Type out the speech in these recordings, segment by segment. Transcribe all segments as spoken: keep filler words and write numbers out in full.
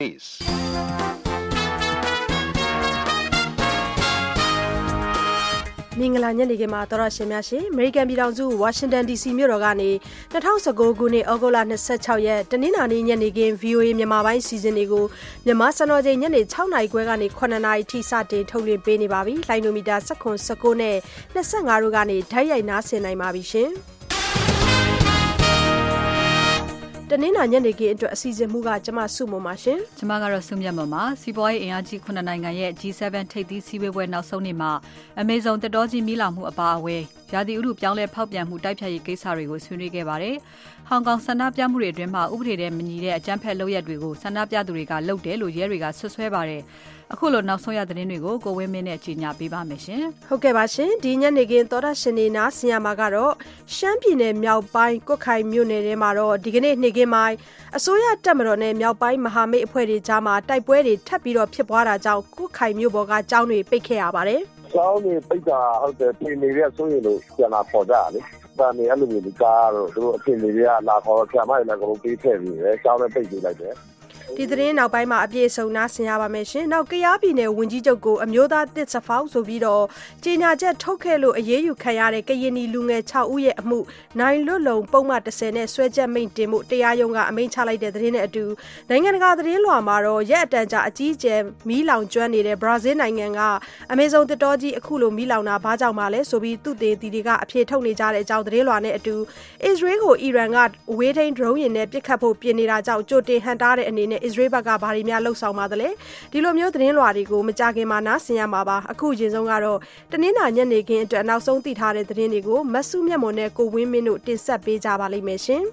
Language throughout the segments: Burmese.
မင်္ဂလာညနေခင်းမှာတော်ရရှင်များရှင်အမေရိကန်ပြည်ထောင်စုဝါရှင်တန် ဒီ စီ မြို့တော်ကနေ၂၀၁၉ခုနှစ်ဩဂုတ်လ၂၆ရက်တနင်္လာနေ့ညနေခင်း ဗီအိုအေ မြန်မာပိုင်းစီစဉ်တွေကိုမြန်မာစံတော်ချိန်ညနေ၆နာရီခွဲကနေ၇နာရီထိစတင်ထုတ်လွှင့်ပေးနေပါပြီ။လိုင်းနိုမီတာ၁၇ ၁၉နဲ့၂၅တို့ကနေဓာတ်ရိုက်နားဆင်နိုင်ပါပြီရှင်။တနင်္လာညနေခင်းအတွက်အစီအစဉ်မှုကကျမစုမုံပါရှင်ကျမကတော့စုမြတ်မပါစီးပွားရေးအင်အားကြီးခုနှစ်နိုင်ငံရဲ့ G 7 ထိပ်သီးစည်းဝေးပွဲနောက်ဆုံးနေ့မှာ Amazon သစ်တောကြီးမီးလောင်မှုအပါအဝင်ရာသီဥတုပြောင်းလဲဖောက်ပြန်မှုတိုက်ဖြတ်ရေးကိစ္စတွေကိုဆွေးနွေးခဲ့ပါတယ်။ဟောင်ကောင်ဆန္ဒပြမှုတွေအတွင်းမှာဥပဒေနဲ့မညီတဲ့အကြမ်းဖက်လုပ်ရပ်တွေကိုဆန္ဒပြသူတွေကလုပ်တယ်လို့ရဲတွေကဆွဆွဲပါတယ်။အခုလိုနောက်ဆုံးရသတင်းတွေကိုကိုဝင်းမင်းနဲ့ကြီးညာပေးပါမယ်ရှင်။ဟုတ်ကဲ့ပါရှင်။ဒီညနေခင်းသောတာရှင်နေနာဆင်ရမှာကတော့ရှမ်းပြည်နယ်မြောက်ပိုင်းကွတ်ခိုင်မြို့နယ်ထဲမှာတော့ဒီကနေ့နေ့ခင်းပိုင်းအစိုးရတပ်မတော်နဲ့မြောက်ပိုင်းမဟာမိတ်အဖွဲ့တွေကြားမှာတိုက်ပွဲတွေထပ်ပြီးတော့ဖြစ်ပွားတာကြောင့်ကွတ်ခိုင်မြို့ပေါ်ကကျောင်းတွေပိတ်ခဲ့ရပါတယ်။ကျောင်းတွေပိတ်တာဟုတ်တယ်ပြင်နေတဲ့ဆိုရင်လို့ပြန်လာပေါ်ကြတယ်လေ။ဒါနေအဲ့လိုမျိုးကြားတော့သူတို့အပြင်တွေကလာခေါ်ဆရာမတွေလည်းအကုန်လုံးပေးထည့်ပြီးတယ်။ကျောင်းလည်းပိတ်ပေးလိုက်တယ်။ဒီသတင်းနောက်ပိုင်းမှာအပြည့်အစုံနားဆင်ရပါမယ်ရှင်။နောက်ကရားပြည်နယ်ဝန်ကြီးချုပ်ကိုအမျိုးသားတစ်စဖောက်ဆိုပြီးတော့ကြေညာချက်ထုတ်ခဲ့လို့အရေးယူခံရတဲ့ကရင်နီလူငယ်၆ဦးရဲ့အမှုနိုင်လွတ်လုံပုံမှန်၁၀နဲ့ဆွဲချက်မိန့်တင်မှုတရားရုံးကအမိန့်ချလိုက်တဲ့သတင်းနဲ့အတူနိုင်ငံတကာသတင်းလွှာမှာတော့ရက်အတန်ကြာအကြီးအကျယ်မီးလောင်ကျွမ်းနေတဲ့ဘရာဇီးနိုင်ငံကအမေဇုန်သစ်တောကြီးအခုလိုမီးလောင်တာဘာကြောင့်မှလဲဆိုပြီးသူတေတီတွေကအဖြေထုတ်နေကြတဲ့အကြောင်းသတင်းလွှာနဲ့အတူအစ္စရေးကိုအီရန်ကအဝေးထိန်းဒရုန်းယာဉ်နဲ့ပစ်ခတ်ဖို့ပြင်နေတာကြောင့်ကြိုတင်ဟန်တားတဲ့အနေနဲ့အစ္စရေးဘက်ကဘာတွေများလှုပ်ဆောင်ပါသလဲဒီလိုမျိုးသတင်းလွှာတွေကိုမကြခင်မှာနားဆင်ရမှာပါအခုအရင်ဆုံးကတော့တနင်္လာညနေခင်းအတွက်နောက်ဆုံးသိထားတဲ့သတင်းတွေကိုမဆုမြတ်မွန်နဲ့ကိုဝင်းမင်းတို့တင်ဆက်ပေးကြပါလိမ့်မယ်ရှင်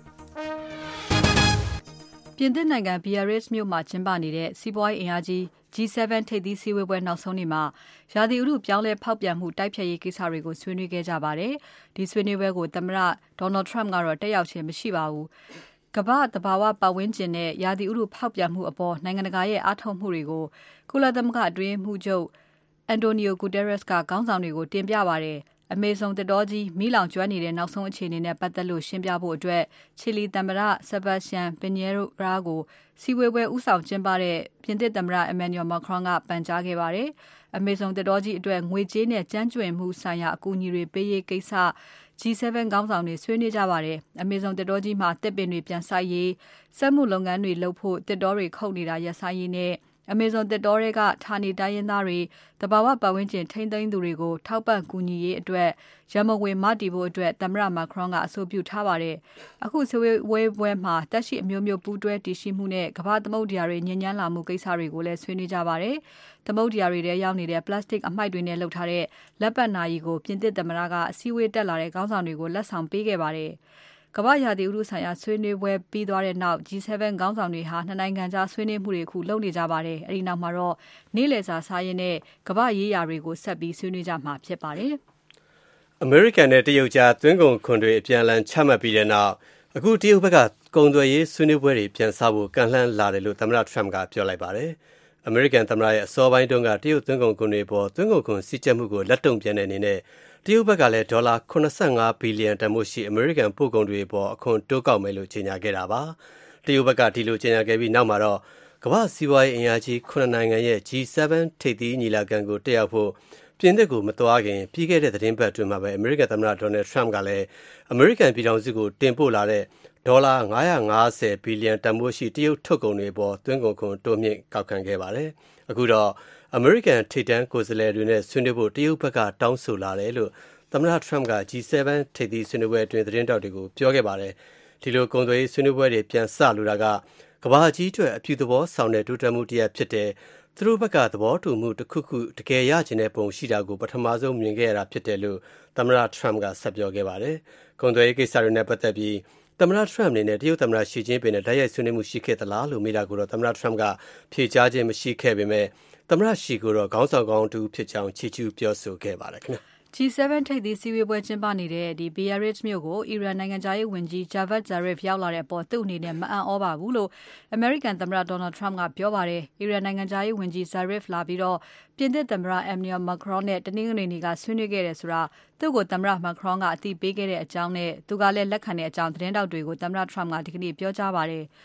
ပြင်သစ်နိုင်ငံ Biarritz မြို့မှာကျင်းပနေတဲ့စီးပွားရေးအင်အားကြီး G 7 ထိပ်သီးစည်းဝေးပွဲနောက်ဆုံးနေ့မှာရာသီဥတုပြောင်းလဲဖောက်ပြန်မှုတိုက်ဖြတ်ရေးကိစ္စတွေကိုဆွေးနွေးခဲ့ကြပါတယ်ဒီဆွေးနွေးပွဲကိုသမ္မတ Donald Trump ကတော့တက်ရောက်ခြင်းမရှိပါဘူးကမ္ဘာသဘာဝပတ်ဝန်းကျင်နဲ့ရာသီဥတုဖောက်ပြန်မှုအပေါ်နိုင်ငံတကာရဲ့အားထုတ်မှုတွေကိုကုလသမဂ္ဂအတွင်းမှုချုပ် Antonio Guterres ကခေါင်းဆောင်တွေကိုတင်ပြပါတယ်။ Amazon သစ်တောကြီးမီးလောင်ကျွမ်းနေတဲ့နောက်ဆုံးအခြေအနေနဲ့ပတ်သက်လို့ရှင်းပြဖို့အတွက်ချီလီသမ္မတ Sebastian Piñera ကိုစီဝေပွဲဦးဆောင်ကျင်းပတဲ့ပြင်သစ်သမ္မတ Emmanuel Macron ကပန်ကြားခဲ့ပါတယ်။ Amazon သစ်တောကြီးအတွက်ငွေကြေးနဲ့ကြမ်းကြွင်မှုဆိုင်ရာအကူအညီတွေပေးရေးကိစ္စ G 7 ခေါင်းဆောင်တွေဆွေးနွေးကြပါတယ်။ Amazon သစ်တောကြီးမှာသစ်ပင်တွေပြန်စိုက်ရေးစက်မှုလုပ်ငန်းတွေလုပ်ဖို့သစ်တောတွေခုတ်နေတာရပ်ဆိုင်းရေးနဲ့ Amazon သစ်တောတွေကဌာနေတိုင်းရင်းသားတွေတဘာဝပတ်ဝန်းကျင်ထိန်းသိမ်းသူတွေကိုထောက်ပံ့ကူညီရေးအတွက်ရမငွေမတည်ဖို့အတွက်သမ္မတ Macron ကအဆိုပြုထားပါတယ်။အခုဆွေးနွေးပွဲမှာတက်ရှိအမျိုးမျိုးပူးတွဲတည်ရှိမှုနဲ့ကမ္ဘာသမုဒ္ဒရာတွေညဉ့်ညမ်းလာမှုကိစ္စတွေကိုလည်းဆွေးနွေးကြပါတယ်။သမုဒ္ဒရာတွေထဲရောက်နေတဲ့ plastic အမှိုက်တွေနဲ့လုပ်ထားတဲ့လက်ပတ်နာရီကိုပြင်သစ်သမ္မတကအစည်းအဝေးတက်လာတဲ့ခေါင်းဆောင်တွေကိုလက်ဆောင်ပေးခဲ့ပါတယ်။ကမ္ဘာရာသီဥတုဆိုင်ရာဆွေးနွေးပွဲပြီးသွားတဲ့နောက် G 7 ခေါင်းဆောင်တွေဟာနှစ်နိုင်ငံကြားဆွေးနွေးမှုတွေအခုလုပ်နေကြပါတယ်။အဲဒီနောက်မှာတော့နေ့လည်စာစားရင်းနဲ့ကမ္ဘာရေးရာတွေကိုဆက်ပြီးဆွေးနွေးကြမှာဖြစ်ပါတယ်။အမေရိကန်နဲ့တရုတ်ကြားသွင်းကုန်ခွန်တွေအပြန်အလှန်ချမှတ်ပြီးတဲ့နောက်အခုတရုတ်ဘက်ကကုန်သွယ်ရေးဆွေးနွေးပွဲတွေပြန်စဖို့ကန့်လန့်လာတယ်လို့သမ္မတ Trump ကပြောလိုက်ပါတယ်။အမေရိကန်သမ္မတရဲ့အစောပိုင်းတုန်းကတရုတ်သွင်းကုန်ခွန်တွေပေါ်သွင်းကုန်ခွန်စည်းကြပ်မှုကိုလက်တုံ့ပြန်တဲ့အနေနဲ့တရုတ်ဘက်ကလည်းဒေါ်လာ၇၅ဘီလီယံတန်ဖိုးရှိအမေရိကန်ပို့ကုန်တွေပေါ်အခွန်တိုးကောက်မယ်လို့ကြေညာခဲ့တာပါ။တရုတ်ဘက်ကဒီလိုကြေညာခဲ့ပြီးနောက်မှာတော့ကမ္ဘာစီးပွားရေးအင်အားကြီးခုနှစ်နိုင်ငံရဲ့ G 7 ထိပ်သီးညီလာခံကိုတက်ရောက်ဖို့ပြင်သစ်ကိုမသွားခင်ပြီးခဲ့တဲ့သတင်းပတ်အတွင်းမှာပဲအမေရိကန်သမ္မတ Donald Trump ကလည်းအမေရိကန်ပြည်ထောင်စုကိုတင်ပို့လာတဲ့ဒေါ်လာ၅၅၀ဘီလီယံတန်ဖိုးရှိတရုတ်ထုတ်ကုန်တွေပေါ်သွင်းကုန်ခွန်တိုးမြင့်ကောက်ခံခဲ့ပါတယ်။အခုတော့အမေရိကန်ထိပ်တန်းကိုယ်စားလှယ်တွေနဲ့ဆွေးနွေးဖို့တရုတ်ဘက်ကတောင်းဆိုလာတယ်လို့သမ္မတ Trump က G 7 ထိပ်သီးဆွေးနွေးပွဲအတွင်းသတင်းတောက်တွေကိုပြောခဲ့ပါတယ်။ဒီလိုကုန်သွယ်ရေးဆွေးနွေးပွဲတွေပြန်စလိုတာကကမ္ဘာကြီးအတွက်အပြုသဘောဆောင်တဲ့တိုးတက်မှုတစ်ရပ်ဖြစ်တယ်။သူတို့ဘက်ကသဘောတူမှုတစ်ခုခုတကယ်ရချင်တဲ့ပုံရှိတာကိုပထမဆုံးမြင်ခဲ့ရတာဖြစ်တယ်လို့သမ္မတ Trump ကဆက်ပြောခဲ့ပါတယ်။ကုန်သွယ်ရေးကိစ္စတွေနဲ့ပတ်သက်ပြီးသမ္မတ Trump အနေနဲ့တရုတ်သမ္မတရှီကျင်းပင်နဲ့တိုက်ရိုက်ဆွေးနွေးမှုရှိခဲ့သလားလို့မေးတာကိုတော့သမ္မတ Trump ကဖြေကြားခြင်းမရှိခဲ့ပေမဲ့သမ္မတရှီကိုတော့ခေါင်းဆောင်ကောင်းတူဖြစ်ကြောင်းချီးကျူးပြောဆိုခဲ့ပါတယ်ခင်ဗျာ။ G 7 ထိပ်သီးစည်းဝေးပွဲကျင်းပနေတဲ့ဒီ Biarritz မြို့ကိုအီရန်နိုင်ငံသားရေးဝန်ကြီး Javad Zarif ရောက်လာတဲ့အပေါ်သူ့အနေနဲ့မအံ့ဩပါဘူးလို့ American သမ္မတ Donald Trump ကပြောပါတယ်။အီရန်နိုင်ငံသားရေးဝန်ကြီး Zarif လာပြီးတော့ပြင်သစ်သမ္မတ Emmanuel Macron နဲ့တနင်္ဂနွေနေ့ကဆွေးနွေးခဲ့တယ်ဆိုတာသူ့ကိုသမ္မတ Macron ကအသိပေးခဲ့တဲ့အကြောင်းနဲ့သူကလည်းလက်ခံတဲ့အကြောင်းသတင်းတောက်တွေကိုသမ္မတ Trump ကဒီကနေ့ပြောကြားပါတယ်။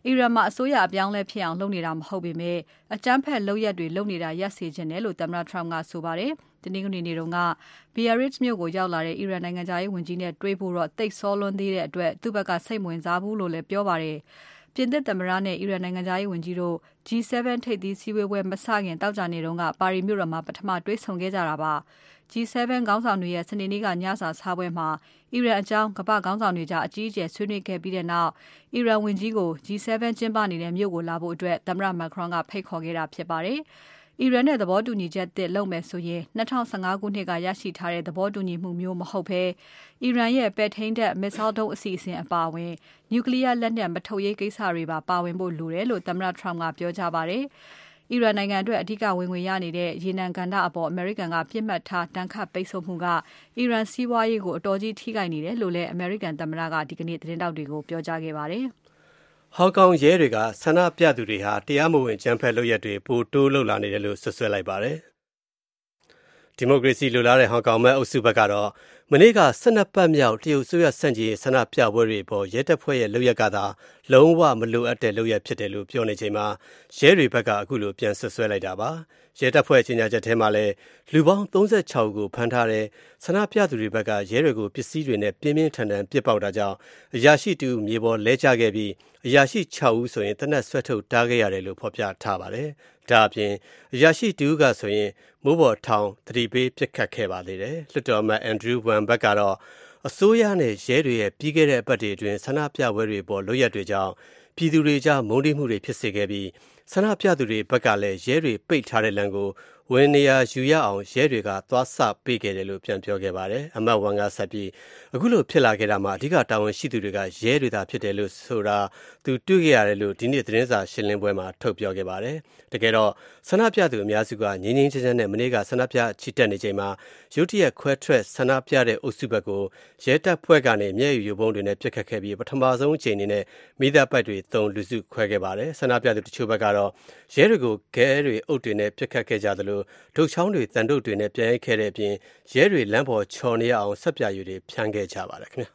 အီရန်မှာအစိုးရအပြောင်းလဲဖြစ်အောင်လုပ်နေတာမဟုတ်ပေမဲ့အကြမ်းဖက်လုပ်ရက်တွေလုပ်နေတာရပ်စေခြင်းတယ်လို့သမ္မတ Trump ကဆိုပါတယ်။တနင်္ဂနွေနေ့တုန်းက Biarritz မြို့ကိုရောက်လာတဲ့အီရန်နိုင်ငံခြားရေးဝန်ကြီးနဲ့တွေ့ဖို့တော့သိပ်စောလွန်းသေးတဲ့အတွက်သူ့ဘက်ကစိတ်မဝင်စားဘူးလို့လည်းပြောပါတယ်။ပြင်သစ်သမ္မတနဲ့အီရန်နိုင်ငံခြားရေးဝန်ကြီးတို့ G ဆဗန် ထိပ်သီးစည်းဝေးပွဲမစခင်သောကြာနေ့တုန်းကပါရီမြို့တော်မှာပထမတွေ့ဆုံခဲ့ကြတာပါ။ G ဆဗန် ခေါင်းဆောင်တွေရဲ့စနေနေ့ကညစာစားပွဲမှာအီရန်အကြောင်းကမ္ဘာ့ခေါင်းဆောင်တွေကြားအကြီးအကျယ်ဆွေးနွေးခဲ့ပြီးတဲ့နောက်အီရန်ဝန်ကြီးကို G ဆဗန် ကျင်းပနေတဲ့မြို့ကိုလာဖို့အတွက်သမ္မတ Macron ကဖိတ်ခေါ်ခဲ့တာဖြစ်ပါတယ်။အီရန်နဲ့သဘောတူညီချက်သစ်လုပ်မယ်ဆိုရင်၂၀၁၅ခုနှစ်ကရရှိထားတဲ့သဘောတူညီမှုမျိုးမဟုတ်ဘဲအီရန်ရဲ့ပဲ့ထိန်းတပ် missile ဒုံးအစီအစဉ်အပါအဝင် Nuclear လက်နက်မထုတ်ရေးကိစ္စတွေပါပါဝင်ဖို့လိုတယ်လို့သမ္မတ Trump ကပြောကြားပါတယ်။အီရန်နိုင်ငံအတွက်အဓိကဝင်ငွေရနေတဲ့ရေနံကဏ္ဍအပေါ်အမေရိကန်ကပြစ်မှတ်ထားတန်ခတ်ပိတ်ဆို့မှုကအီရန်စီးပွားရေးကိုအတော်ကြီးထိခိုက်နေတယ်လို့လည်းအမေရိကန်သမ္မတကဒီကနေ့သတင်းတောက်တွေကိုပြောကြားခဲ့ပါတယ်။ဟောင်ကောင်ရဲတွေကဆန္ဒပြသူတွေဟာတရားမဝင်ကြမ်းဖက်လုပ်ရက်တွေပိုတိုးလုပ်လာနေတယ်လို့ဆွဆွဲလိုက်ပါတယ်။ဒီမိုကရေစီလိုလားတဲ့ဟောင်ကောင်မဲအုပ်စုဘက်ကတော့မနေ့ကဆယ်နှစ်ပတ်မြောက်တရုတ်ဆိုရဆန့်ကျင်ဆန္ဒပြပွဲတွေပေါ်ရဲတပ်ဖွဲ့ရဲ့လုပ်ရက်ကသာလုံးဝမလိုအပ်တဲ့လုပ်ရက်ဖြစ်တယ်လို့ပြောနေချိန်မှာရဲတွေဘက်ကအခုလိုပြန်ဆွဆွဲလိုက်တာပါရဲတပ်ဖွဲ့ကြီးညာချက်ထဲမှာလည်းလူပေါင်းသုံးဆယ့်ခြောက်ဦးကိုဖမ်းထားတဲ့ဆန္ဒပြသူတွေဘက်ကရဲတွေကိုပစ္စည်းတွေနဲ့ပြင်းပြင်းထန်ထန်ပစ်ပေါက်တာကြောင့်အရာရှိတူမြေပေါ်လဲကျခဲ့ပြီးအရာရှိခြောက်ဦးဆိုရင်တနက်ဆွဲထုတ်တားခဲ့ရတယ်လို့ဖော်ပြထားပါတယ်ဒါအပြင်အရာရှိတူကဆိုရင်မိုးပေါ်ထောင်သတိပေးပစ်ခတ်ခဲ့ပါသေးတယ်လွှတ်တော်အမတ်အန်ဒရူးဝမ်ဘက်ကတော့အစိုးရနဲ့ရဲတွေရဲ့ပြီးခဲ့တဲ့အပတ်တွေအတွင်းဆန္ဒပြပွဲတွေပေါ်လုပ်ရက်တွေကြောင့်ပြည်သူတွေကြားမုန်းတီးမှုတွေဖြစ်စေခဲ့ပြီးဆန္ဒပြသူတွေဘက်ကလည်းရဲတွေပိတ်ထားတဲ့လမ်းကိုဝင်နေရာယူရအောင်ရဲတွေကသွားဆပေးခဲ့တယ်လို့ပြန်ပြောခဲ့ပါတယ်အမတ်ဝန်ကဆက်ပြီးအခုလိုဖြစ်လာခဲ့တာမှာအဓိကတာဝန်ရှိသူတွေကရဲတွေသာဖြစ်တယ်လို့ဆိုတာသူတွေ့ခဲ့ရတယ်လို့ဒီနေ့သတင်းစာရှင်းလင်းပွဲမှာထုတ်ပြောခဲ့ပါတယ်တကယ်တော့ဆန္ဒပြသူအများစုကငြင်းငြင်းချမ်းချမ်းနဲ့မနေ့ကဆန္ဒပြချီတက်နေချိန်မှာရုတ်တရက်ခွဲထွက်ဆန္ဒပြတဲ့အုပ်စုဘက်ကိုရဲတပ်ဖွဲ့ကနေမျက်ရည်ယိုဗုံးတွေနဲ့ပစ်ခတ်ခဲ့ပြီးပထမဆုံးအချိန်နဲ့မိသားပိုက်တွေသုံးလူစုခွဲခဲ့ပါတယ်ဆန္ဒပြသူတချို့ဘက်ကတော့ရဲတွေကိုခဲတွေအုပ်တွေနဲ့ပစ်ခတ်ခဲ့ကြသလိုဒုတ်ချောင်းတွေတန်တုတ်တွေနဲ့ပြန်ရိုက်ခဲ့တဲ့အပြင်ရဲတွေလမ်းပေါ်ချော်နေအောင်ဆက်ပြယူတွေဖြန်းခဲ့ကြပါတယ်ခင်ဗျာ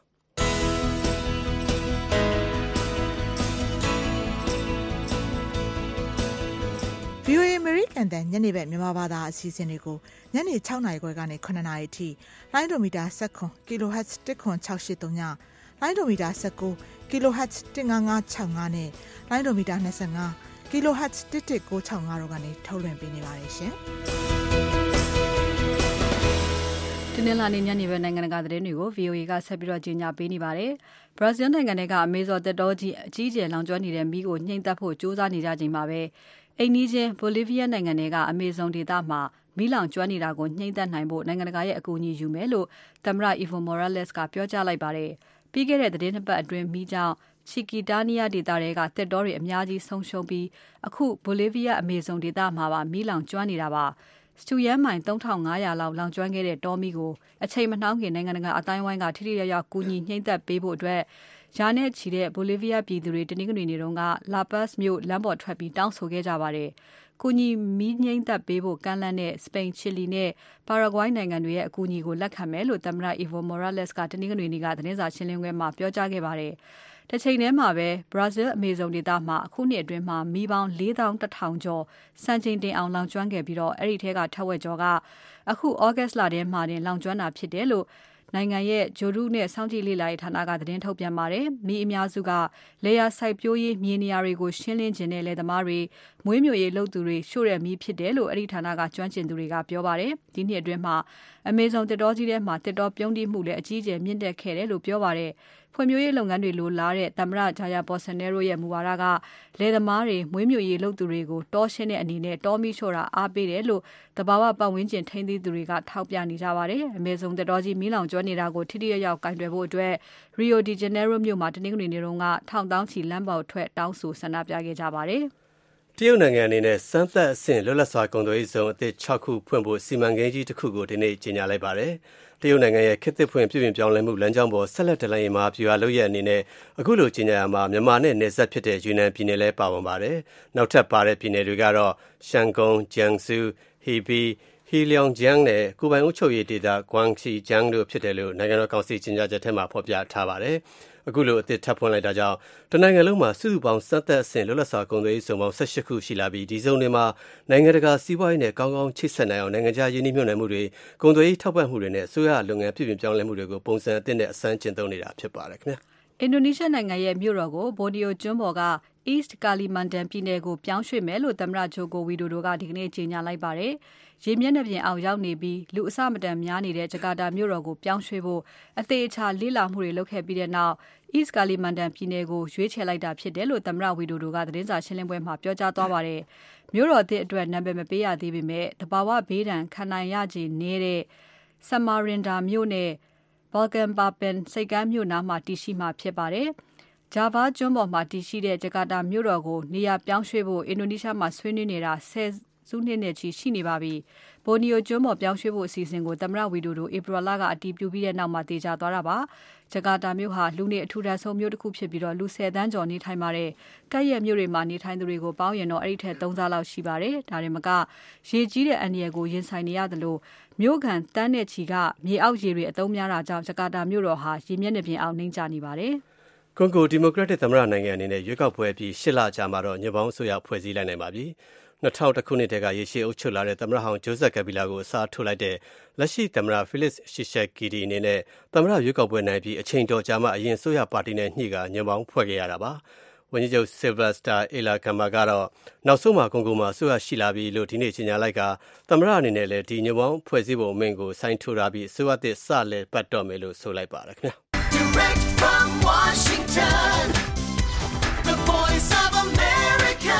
ဗွီအိုအေ American တန်ညနေဘက်မြန်မာဘာသာအစီအစဉ်တွေကိုညနေ၆နာရီခွဲကနေ၇နာရီအထိလိုင်းဒိုမီတာ၁၇ kHz တစ်ခွန်၆၈၃ညလိုင်းဒိုမီတာ၁၉ kHz တစ်၅၅၆၅နဲ့လိုင်းဒိုမီတာ၂၅ kHz တစ်တစ်၉၆၅တို့ကနေထုတ်လွှင့်ပေးနေပါတယ်ရှင်။ဒီနေ့လာနေညနေဘက်နိုင်ငံတကာသတင်းတွေကို ဗွီအိုအေကဆက်ပြီးတော့ကြီးညာပေးနေပါတယ်။ဘရာဇီးနိုင်ငံကအမေဇော်တက်တော်ကြီးအကြီးကျယ်လောင်ကျွမ်းနေတဲ့မီးကိုညှိမ့်သက်ဖို့ကြိုးစားနေကြချိန်မှာပဲအိမ်နီးချင်းဘိုလီးဗီးယားနိုင်ငံကအမေဇုန်ဒေသမှာမီးလောင်ကျွမ်းနေတာကိုညှိမ့်သက်နိုင်ဖို့နိုင်ငံတကာရဲ့အကူအညီယူမယ်လို့သမ္မတ Evo Morales ကပြောကြားလိုက်ပါတယ်။ပြီးခဲ့တဲ့သတင်းနှစ်ပတ်အတွင်းမီးကြောင့်ချီကီတာနီးယားဒေသတွေကတက်တော်တွေအများကြီးဆုံးရှုံးပြီးအခုဘိုလီးဗီးယားအမေဇုန်ဒေသမှာပါမီးလောင်ကျွမ်းနေတာပါ။စတူယန်မိုင်သုံးထောင်ငါးရာလောက်လောင်ကျွမ်းခဲ့တဲ့တောမီးကိုအချိန်မနှောင်းခင်နိုင်ငံတကာအတိုင်းဝိုင်းကထိထိရောက်ရောက်ကူညီညှိမ့်သက်ပေးဖို့အတွက်ရာနဲ့ချီတဲ့ဘိုလီးဗီးယားပြည်သူတွေတနင်္ဂနွေနေ့တုန်းကလာပတ်စ်မြို့လမ်းပေါ်ထွက်ပြီးတောင်းဆိုခဲ့ကြပါတယ်။ကူညီမီးငြိမ်းသက်ပေးဖို့ကမ်းလှမ်းတဲ့စပိန်၊ချီလီနဲ့ပါရာဂွိုင်းနိုင်ငံတွေရဲ့အကူအညီကိုလက်ခံမယ်လို့သမ္မတ Evo Morales ကတနင်္ဂနွေနေ့ကသတင်းစာရှင်းလင်းပွဲမှာပြောကြားခဲ့ပါတယ်။တစ်ချိန်တည်းမှာပဲဘရာဇီးအမေဇုန်ဒေသမှာအခုနှစ်အတွင်းမှာမီးပေါင်းလေးသောင်းတစ်ထောင်ကျော်စံချိန်တင်အောင်လောင်ကျွမ်းခဲ့ပြီးတော့အဲ့ဒီထဲကထက်ဝက်ကျော်ကအခုဩဂတ်စ်လထဲမှာတင်လောင်ကျွမ်းတာဖြစ်တယ်လို့နိုင်ငံရဲ့ဂျိုဒုနဲ့စောင့်ကြည့်လေ့လာရေးဌာနကသတင်းထုတ်ပြန်ပါတယ်။မီးအများစုကလေယာစိုက်ပျိုးရေးမြေနေရာတွေကိုရှင်းလင်းခြင်းနဲ့လယ်သမားတွေမွေးမြူရေးလုပ်သူတွေရှို့တဲ့မီးဖြစ်တယ်လို့အဲ့ဒီဌာနကကျွမ်းကျင်သူတွေကပြောပါတယ်။ဒီနှစ်အတွင်းမှာအမေဇုန်တစ်တော်ကြီးထဲမှာတစ်တော်ပြုံးတိမှုလည်းအကြီးအကျယ်မြင့်တက်ခဲ့တယ်လို့ပြောပါတယ်။ဖွံ့ဖြိုးရေးလုပ်ငန်းတွေလိုလားတဲ့သမ္မတဂျာယာဘော်ဆယ်နဲရိုရဲ့မူဝါဒကလယ်သမားတွေမွေးမြူရေးလုပ်သူတွေကိုတောရှင်းတဲ့အနေနဲ့တောမီးရှို့တာအားပေးတယ်လို့တဘာဝပတ်ဝန်းကျင်ထိန်းသိမ်းသူတွေကထောက်ပြနေကြပါတယ်။အမေဇုန်တစ်တော်ကြီးမီးလောင်ကျွမ်းနေတာကိုထိထိရောက်ရောက်ကင်တွယ်ဖို့အတွက် Rio de Janeiro မြို့မှာတနင်္ဂနွေနေ့တုန်းကထောင်တောင်းချီလမ်းပေါ်ထွက်တောင်းဆိုဆန္ဒပြခဲ့ကြပါတယ်။တရုတ်နိုင်ငံအနေနဲ့စမ်းသပ်အဆင့်လွတ်လပ်စွာကုန်သွယ်ရေးဇုံအသစ်၆ခုဖွင့်ဖို့စီမံကိန်းကြီးတစ်ခုကိုဒီနေ့ကြေညာလိုက်ပါတယ်။တရုတ်နိုင်ငံရဲ့ခေတ်သစ်ဖွင့်ပြည်ပြင်ပြောင်းလဲမှုလမ်းကြောင်းပေါ်ဆက်လက်တလန်ရင်မှာပြွာလုပ်ရအနေနဲ့အခုလိုကြေညာရမှာမြန်မာနဲ့နယ်စပ်ဖြစ်တဲ့ယူနန်ပြည်နယ်လည်းပါဝင်ပါတယ်။နောက်ထပ်ပါတဲ့ပြည်နယ်တွေကတော့ရှန်ကုန်း၊ဂျန်ဆူး၊ဟီဘီ၊ ဟီ Heilongjiang နဲ့ကိုယ်ပိုင်အုပ်ချုပ်ရေးဒေသ Guangxi-Jiang တို့ဖြစ်တယ်လို့နိုင်ငံတော်ကောင်စီကြေညာချက်ထဲမှာဖော်ပြထားပါတယ်။အခုလိုအသစ်ထပ်ဖွင့်လိုက်တာကြောင့်တနိုင်ငံလုံးမှာစုစုပေါင်းစက်သက်အဆင့်လွတ်လပ်စွာကုန်သွယ်ရေးစုံပေါင်း၁၈ခုရှိလာပြီးဒီစုံတွေမှာနိုင်ငံတကာစီးပွားရေးနဲ့ကောင်းကောင်းချိတ်ဆက်နိုင်အောင်နိုင်ငံခြားရင်းနှီးမြှုပ်နှံမှုတွေကုန်သွယ်ရေးထောက်ပံ့မှုတွေနဲ့အစိုးရလုပ်ငန်းပြည်ပြင်ပြောင်းလဲမှုတွေကိုပုံစံအသစ်နဲ့အစမ်းကျင့်သုံးနေတာဖြစ်ပါတယ်ခင်ဗျာ။အင်ဒိုနီးရှားနိုင်ငံရဲ့မြို့တော်ကိုဘော်ဒီယိုကျွန်းပေါ်က East Kalimantan ပြည်နယ်ကိုပြောင်းရွှေ့မယ်လို့သမ္မတဂျိုကိုဝီဒိုဒိုကဒီကနေ့ကြေညာလိုက်ပါတယ်။ရေမျက်နှာပြင်အောင်ရောက်နေပြီးလူအဆမတန်များနေတဲ့ဂျကာတာမြို့တော်ကိုပြောင်းရွှေ့ဖို့အသေးအချာလေ့လာမှုတွေလုပ်ခဲ့ပြီးတဲ့နောက် East Kalimantan ပြည်နယ်ကိုရွေးချယ်လိုက်တာဖြစ်တယ်လို့သမ္မတဝီဒိုဒိုကသတင်းစာရှင်းလင်းပွဲမှာပြောကြားသွားပါတယ်။မြို့တော်အသစ်အတွက်နာမည်မပေးရသေးပေမဲ့တဘာဝဘေးဒဏ်ခံနိုင်ရခြေနည်းတဲ့ Samarinda မြို့နဲ့ Balikpapan စိတ်ကမ်းမြို့နားမှာတည်ရှိမှာဖြစ်ပါတယ်။ Java ကျွန်းပေါ်မှာတည်ရှိတဲ့ဂျကာတာမြို့တော်ကိုနေရာပြောင်းရွှေ့ဖို့အင်ဒိုနီးရှားမှာဆွေးနွေးနေတာဆယ်စုနှစ်နဲ့ချီရှိနေပါပြီ။ဘော်နီယိုကျွန်းပေါ်ပြောင်းရွှေ့ဖို့အစီအစဉ်ကိုသမ္မတဝီဒိုဒိုဧပြီလကအတည်ပြုပြီးတဲ့နောက်မှာတေချာသွားတာပါ။ဂျကာတာမြို့ဟာလူနေအထူထပ်ဆုံးမြို့တစ်ခုဖြစ်ပြီးတော့လူဆယ်သန်းကျော်နေထိုင်ပါတယ်။ကပ်ရက်မြို့တွေမှာနေထိုင်သူတွေကိုပေါင်းရင်တော့အဲ့ဒီထက်သုံးဆလောက်ရှိပါတယ်။ဒါတွေမကရေကြီးတဲ့အန္တရာယ်ကိုရင်ဆိုင်နေရတယ်လို့မြို့ခံတန်းနဲ့ချီကမြေအောက်ရေတွေအသုံးများတာကြောင့်ဂျကာတာမြို့တော်ဟာရေမျက်နှာပြင်အောင်နှိမ့်ချနေပါတယ်။ကွန်ဂိုဒီမိုကရက်တစ်သမ္မတနိုင်ငံအနေနဲ့ရွေးကောက်ပွဲပြီးရှစ်လကြာမှာတော့ညပေါင်းအစိုးရဖွဲ့စည်းလိုက်နိုင်ပါပြီ။၂၀၀၁ခုနှစ်တည်းကရေရှည်အုပ်ချုပ်လာတဲ့သမ္မတဟောင်းဂျိုးဆက်ကက်ဘီလာကိုအစားထိုးလိုက်တဲ့လက်ရှိသမ္မတဖီလစ်ရှီရှက်ကီဒီအနေနဲ့သမ္မတရွေးကောက်ပွဲနိုင်ပြီးအချိန်တော်ကြာမှအရင်အစိုးရပါတီနဲ့ညှိကညပေါင်းဖွဲ့ခဲ့ရတာပါ။ဝန်ကြီးချုပ်ဆီလ်ဗာစတာအေလာကမ်မာကတော့နောက်ဆုံးမှာကွန်ဂိုမှာအစိုးရရှိလာပြီလို့ဒီနေ့ကြေညာလိုက်ကသမ္မတအနေနဲ့လည်းဒီညပေါင်းဖွဲ့စည်းပုံအမိန့်ကိုဆိုင်းထိုးထားပြီးအစိုးရသစ်စလည်ပတ်တော့မယ်လို့ဆိုလိုက်ပါတယ်ခင်ဗျာ။ Direct from Washington, the voice of America,